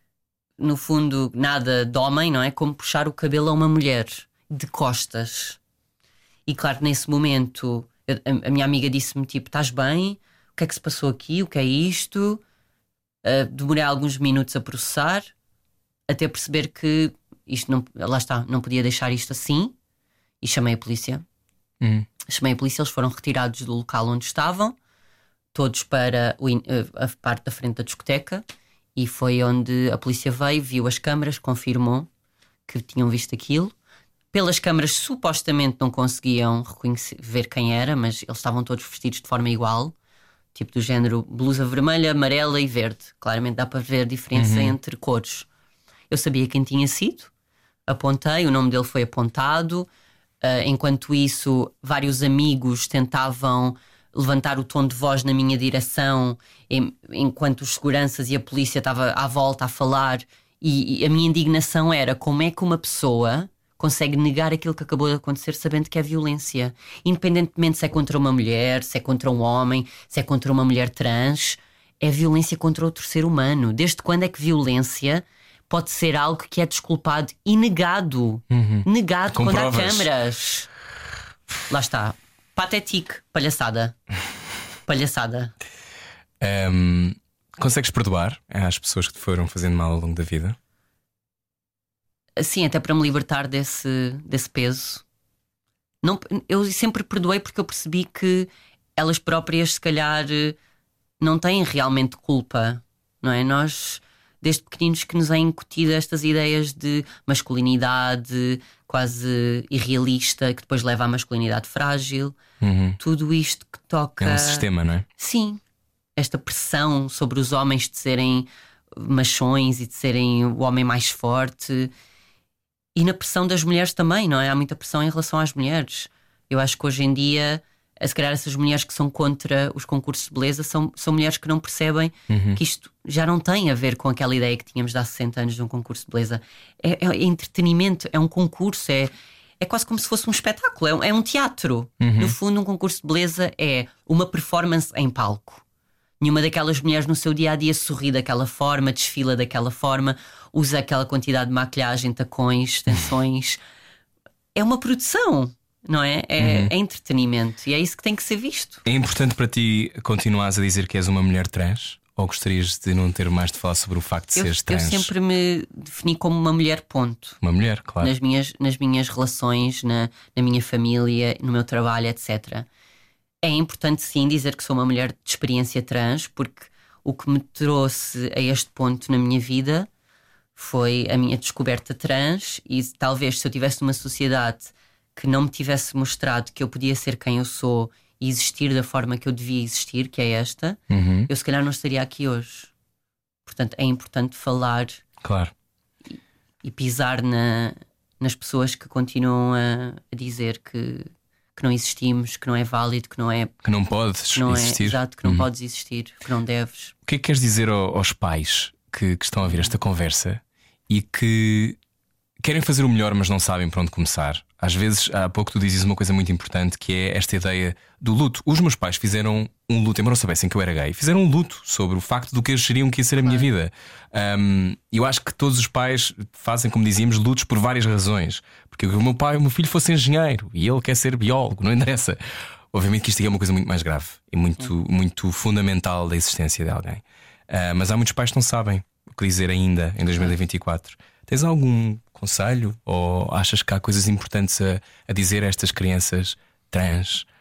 no fundo, nada de homem, não é? Como puxar o cabelo a uma mulher de costas. E claro, nesse momento a, a minha amiga disse-me tipo, estás bem? O que é que se passou aqui? O que é isto? Uh, demorei alguns minutos a processar, até perceber que isto não, lá está, não podia deixar isto assim, e chamei a polícia. Hum. Chamei a polícia, eles foram retirados do local onde estavam, todos para o, a parte da frente da discoteca, e foi onde a polícia veio, viu as câmaras, confirmou que tinham visto aquilo. Pelas câmaras supostamente não conseguiam reconhecer, ver quem era, mas eles estavam todos vestidos de forma igual, tipo do género blusa vermelha, amarela e verde. Claramente dá para ver a diferença uhum. entre cores. Eu sabia quem tinha sido, apontei, o nome dele foi apontado. Uh, enquanto isso, vários amigos tentavam levantar o tom de voz na minha direção, em, enquanto os seguranças e a polícia estavam à volta a falar, e, e a minha indignação era como é que uma pessoa consegue negar aquilo que acabou de acontecer sabendo que é violência, independentemente se é contra uma mulher, se é contra um homem, se é contra uma mulher trans, é violência contra outro ser humano. Desde quando é que violência pode ser algo que é desculpado e negado? Uhum. Negado Com quando provas. há câmaras. Lá está. Patético. Palhaçada. Palhaçada. Um, consegues perdoar às pessoas que te foram fazendo mal ao longo da vida? Sim, até para me libertar desse, desse peso. Não, eu sempre perdoei porque eu percebi que elas próprias, se calhar, não têm realmente culpa, não é? Nós, desde pequeninos, que nos é incutido estas ideias de masculinidade quase irrealista, que depois leva à masculinidade frágil. Uhum. Tudo isto que toca... É um sistema, não é? Sim. Esta pressão sobre os homens de serem machões e de serem o homem mais forte. E na pressão das mulheres também, não é? Há muita pressão em relação às mulheres. Eu acho que hoje em dia, se calhar essas mulheres que são contra os concursos de beleza são, são mulheres que não percebem uhum. que isto já não tem a ver com aquela ideia que tínhamos de há sessenta anos de um concurso de beleza. É, é, é entretenimento, é um concurso, é, é quase como se fosse um espetáculo, é um, é um teatro. Uhum. No fundo, um concurso de beleza é uma performance em palco. Nenhuma daquelas mulheres no seu dia-a-dia sorri daquela forma, desfila daquela forma, usa aquela quantidade de maquilhagem, tacões, extensões. É uma produção, não é? É, uhum. é entretenimento e é isso que tem que ser visto. É importante para ti continuares a dizer que és uma mulher trans? Ou gostarias de não ter mais de falar sobre o facto de eu, seres trans? Eu sempre me defini como uma mulher, ponto. Uma mulher, claro. Nas minhas, nas minhas relações, na, na minha família, no meu trabalho, etcétera. É importante sim dizer que sou uma mulher de experiência trans, porque o que me trouxe a este ponto na minha vida foi a minha descoberta trans. E talvez se eu tivesse numa sociedade que não me tivesse mostrado que eu podia ser quem eu sou e existir da forma que eu devia existir, que é esta, uhum. eu se calhar não estaria aqui hoje. Portanto é importante falar, claro. e, e pisar na, nas pessoas que continuam a, a dizer que que não existimos, que não é válido, que não é... Que não podes que não existir. É, exato, que não uhum. podes existir, que não deves. O que é que queres dizer aos pais que, que estão a ouvir esta conversa e que querem fazer o melhor, mas não sabem para onde começar? Às vezes, há pouco tu dizes uma coisa muito importante, que é esta ideia do luto. Os meus pais fizeram um luto, embora não soubessem que eu era gay, fizeram um luto sobre o facto do que eles achariam que ia ser a minha claro. vida. um, Eu acho que todos os pais fazem, como dizíamos, lutos por várias razões. Porque o meu pai, o meu filho fosse engenheiro e ele quer ser biólogo, não interessa. Obviamente que isto é uma coisa muito mais grave e muito, muito fundamental da existência de alguém. uh, Mas há muitos pais que não sabem o que dizer ainda em dois mil e vinte e quatro. Tens algum conselho? Ou achas que há coisas importantes a, a dizer a estas crianças trans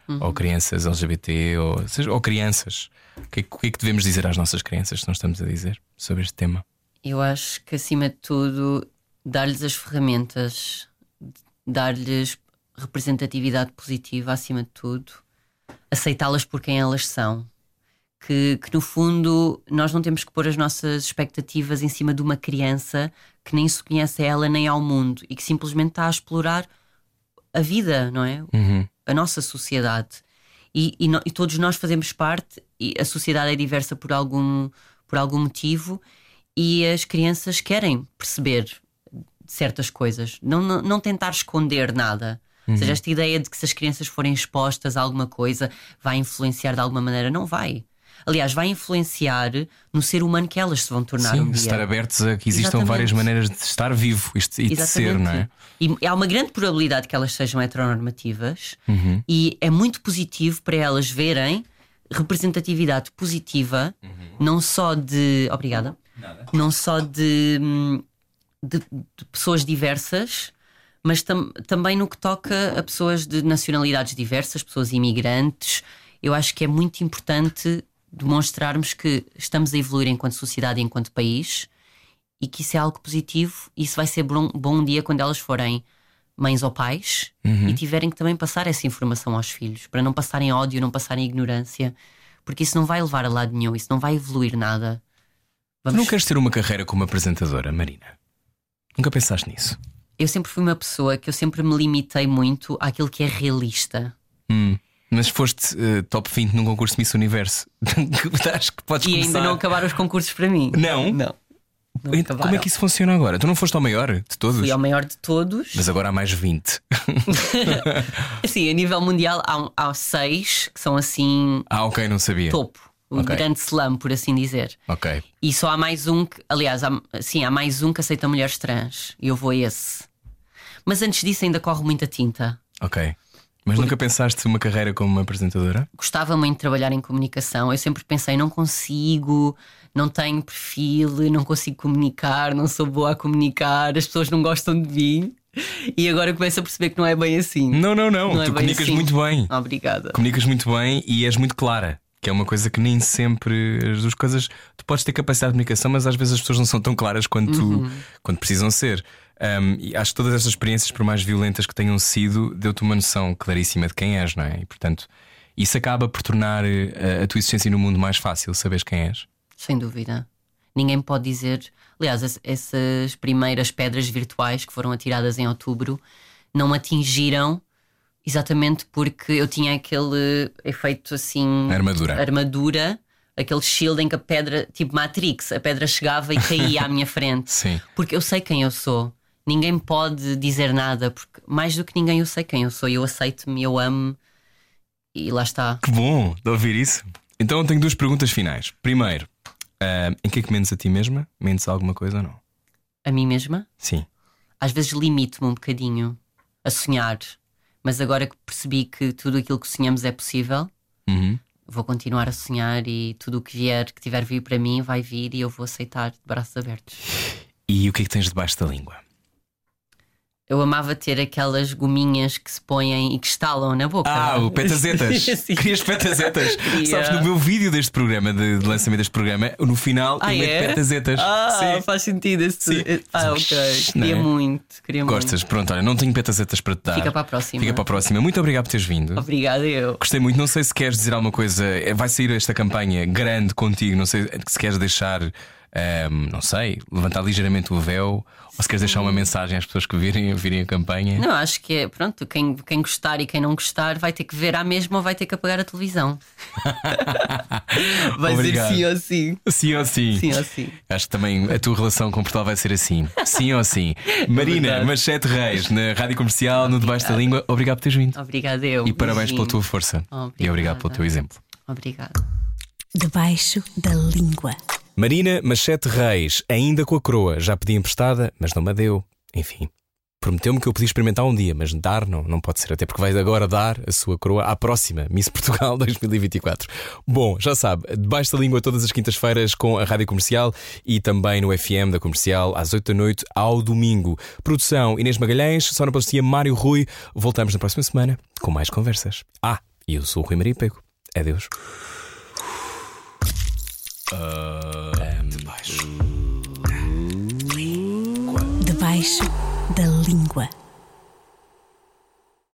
uhum. ou crianças L G B T, ou, seja, ou crianças. O que, é, o que é que devemos dizer às nossas crianças, se não estamos a dizer, sobre este tema? Eu acho que, acima de tudo, dar-lhes as ferramentas, dar-lhes representatividade positiva, acima de tudo, aceitá-las por quem elas são. Que, que, no fundo, nós não temos que pôr as nossas expectativas em cima de uma criança que nem se conhece a ela nem ao mundo e que simplesmente está a explorar a vida, não é? Uhum. A nossa sociedade. E, e, no, e todos nós fazemos parte, e a sociedade é diversa por algum, por algum motivo, e as crianças querem perceber certas coisas, não, não, não tentar esconder nada. Uhum. Ou seja, esta ideia de que se as crianças forem expostas a alguma coisa vai influenciar de alguma maneira, não vai. Aliás, vai influenciar no ser humano que elas se vão tornar. Sim, um dia. Estar abertos a que existam Exatamente. Várias maneiras de estar vivo e de ser, não é? E há uma grande probabilidade que elas sejam heteronormativas, uhum. e é muito positivo para elas verem representatividade positiva, uhum. não só de. Obrigada. Nada. Não só de, de, de pessoas diversas, mas tam, também no que toca a pessoas de nacionalidades diversas, pessoas imigrantes. Eu acho que é muito importante demonstrarmos que estamos a evoluir enquanto sociedade e enquanto país, e que isso é algo positivo. E isso vai ser bom, bom um dia quando elas forem mães ou pais, uhum. e tiverem que também passar essa informação aos filhos, para não passarem ódio, não passarem ignorância, porque isso não vai levar a lado nenhum, isso não vai evoluir nada. Vamos... Tu não queres ter uma carreira como apresentadora, Marina? Nunca pensaste nisso? Eu sempre fui uma pessoa que eu sempre me limitei muito àquilo que é realista. Hum. Mas foste uh, top vinte num concurso de Miss Universo. Acho que podes e começar... ainda não acabaram os concursos para mim. Não? Não. não então, como é que isso funciona agora? Tu não foste ao maior de todos? Fui ao maior de todos. Mas agora há mais vinte. Assim, a nível mundial há, há seis que são assim. Ah, ok, não sabia. Topo. O okay. grande slam, por assim dizer. Ok. E só há mais um que, aliás, há, sim, há mais um que aceita mulheres trans. E eu vou a esse. Mas antes disso ainda corre muita tinta. Ok. Mas Por... nunca pensaste uma carreira como uma apresentadora? Gostava muito de trabalhar em comunicação. Eu sempre pensei, não consigo, não tenho perfil, não consigo comunicar, não sou boa a comunicar, as pessoas não gostam de mim. E agora começo a perceber que não é bem assim. Não, não, não, não tu é comunicas assim. muito bem. Obrigada. Comunicas muito bem e és muito clara, que é uma coisa que nem sempre as duas coisas. Tu podes ter capacidade de comunicação, mas às vezes as pessoas não são tão claras quanto, uhum. quanto precisam ser. Um, e acho que todas estas experiências, por mais violentas que tenham sido, deu-te uma noção claríssima de quem és, não é? E portanto, isso acaba por tornar a, a tua existência no mundo mais fácil, saberes quem és. Sem dúvida. Ninguém pode dizer. Aliás, essas primeiras pedras virtuais que foram atiradas em outubro não me atingiram exatamente porque eu tinha aquele efeito assim. Armadura. Armadura. Aquele shield em que a pedra, tipo Matrix, a pedra chegava e caía à minha frente. Sim. Porque eu sei quem eu sou. Ninguém pode dizer nada, porque mais do que ninguém eu sei quem eu sou. Eu aceito-me, eu amo. E lá está. Que bom de ouvir isso. Então tenho duas perguntas finais. Primeiro, uh, em que é que mentes a ti mesma? Mentes alguma coisa ou não? A mim mesma? Sim. Às vezes limito-me um bocadinho a sonhar. Mas agora que percebi que tudo aquilo que sonhamos é possível, uhum. vou continuar a sonhar, e tudo o que vier, que tiver vir para mim, vai vir, e eu vou aceitar de braços abertos. E o que é que tens debaixo da língua? Eu amava ter aquelas gominhas que se põem e que estalam na boca. Ah, o petazetas. Querias petazetas? Yeah. Sabes, no meu vídeo deste programa, de, de lançamento deste programa, no final ah, eu é? meto petazetas. Ah, sim. Faz sentido esse... Sim. Ah, ok. Queria é? muito, queria Gostas? muito. Pronto, olha, não tenho petazetas para te dar. Fica para a próxima. Fica para a próxima. Muito obrigado por teres vindo. Obrigada, eu. Gostei muito. Não sei se queres dizer alguma coisa. Vai sair esta campanha grande contigo. Não sei se queres deixar, um, não sei, levantar ligeiramente o véu, ou se queres deixar uma mensagem às pessoas que virem, virem a campanha. Não, acho que é, pronto, quem, quem gostar e quem não gostar vai ter que ver à mesma ou vai ter que apagar a televisão. Vai Obrigado. ser sim ou sim. Sim ou sim. Sim ou sim. Acho que também a tua relação com Portugal vai ser assim. Sim ou sim. Marina é Machete Reis, na Rádio Comercial, no Debaixo da Língua. Obrigado por teres vindo. Obrigada eu. E parabéns pela tua força. Obrigada. E obrigado pelo teu exemplo. Obrigada. Debaixo da Língua. Marina Machete Reis, ainda com a coroa. Já pedi emprestada, mas não me deu. Enfim, prometeu-me que eu podia experimentar um dia, mas dar não, não pode ser. Até porque vai agora dar a sua coroa à próxima Miss Portugal dois mil e vinte e quatro. Bom, já sabe, Debaixo da Língua todas as quintas-feiras com a Rádio Comercial e também no F M da Comercial às oito da noite ao domingo. Produção Inês Magalhães, sonoplastia Mário Rui. Voltamos na próxima semana com mais conversas. Ah, E eu sou o Rui Maria Pego. Adeus. Uh, debaixo. Debaixo da língua.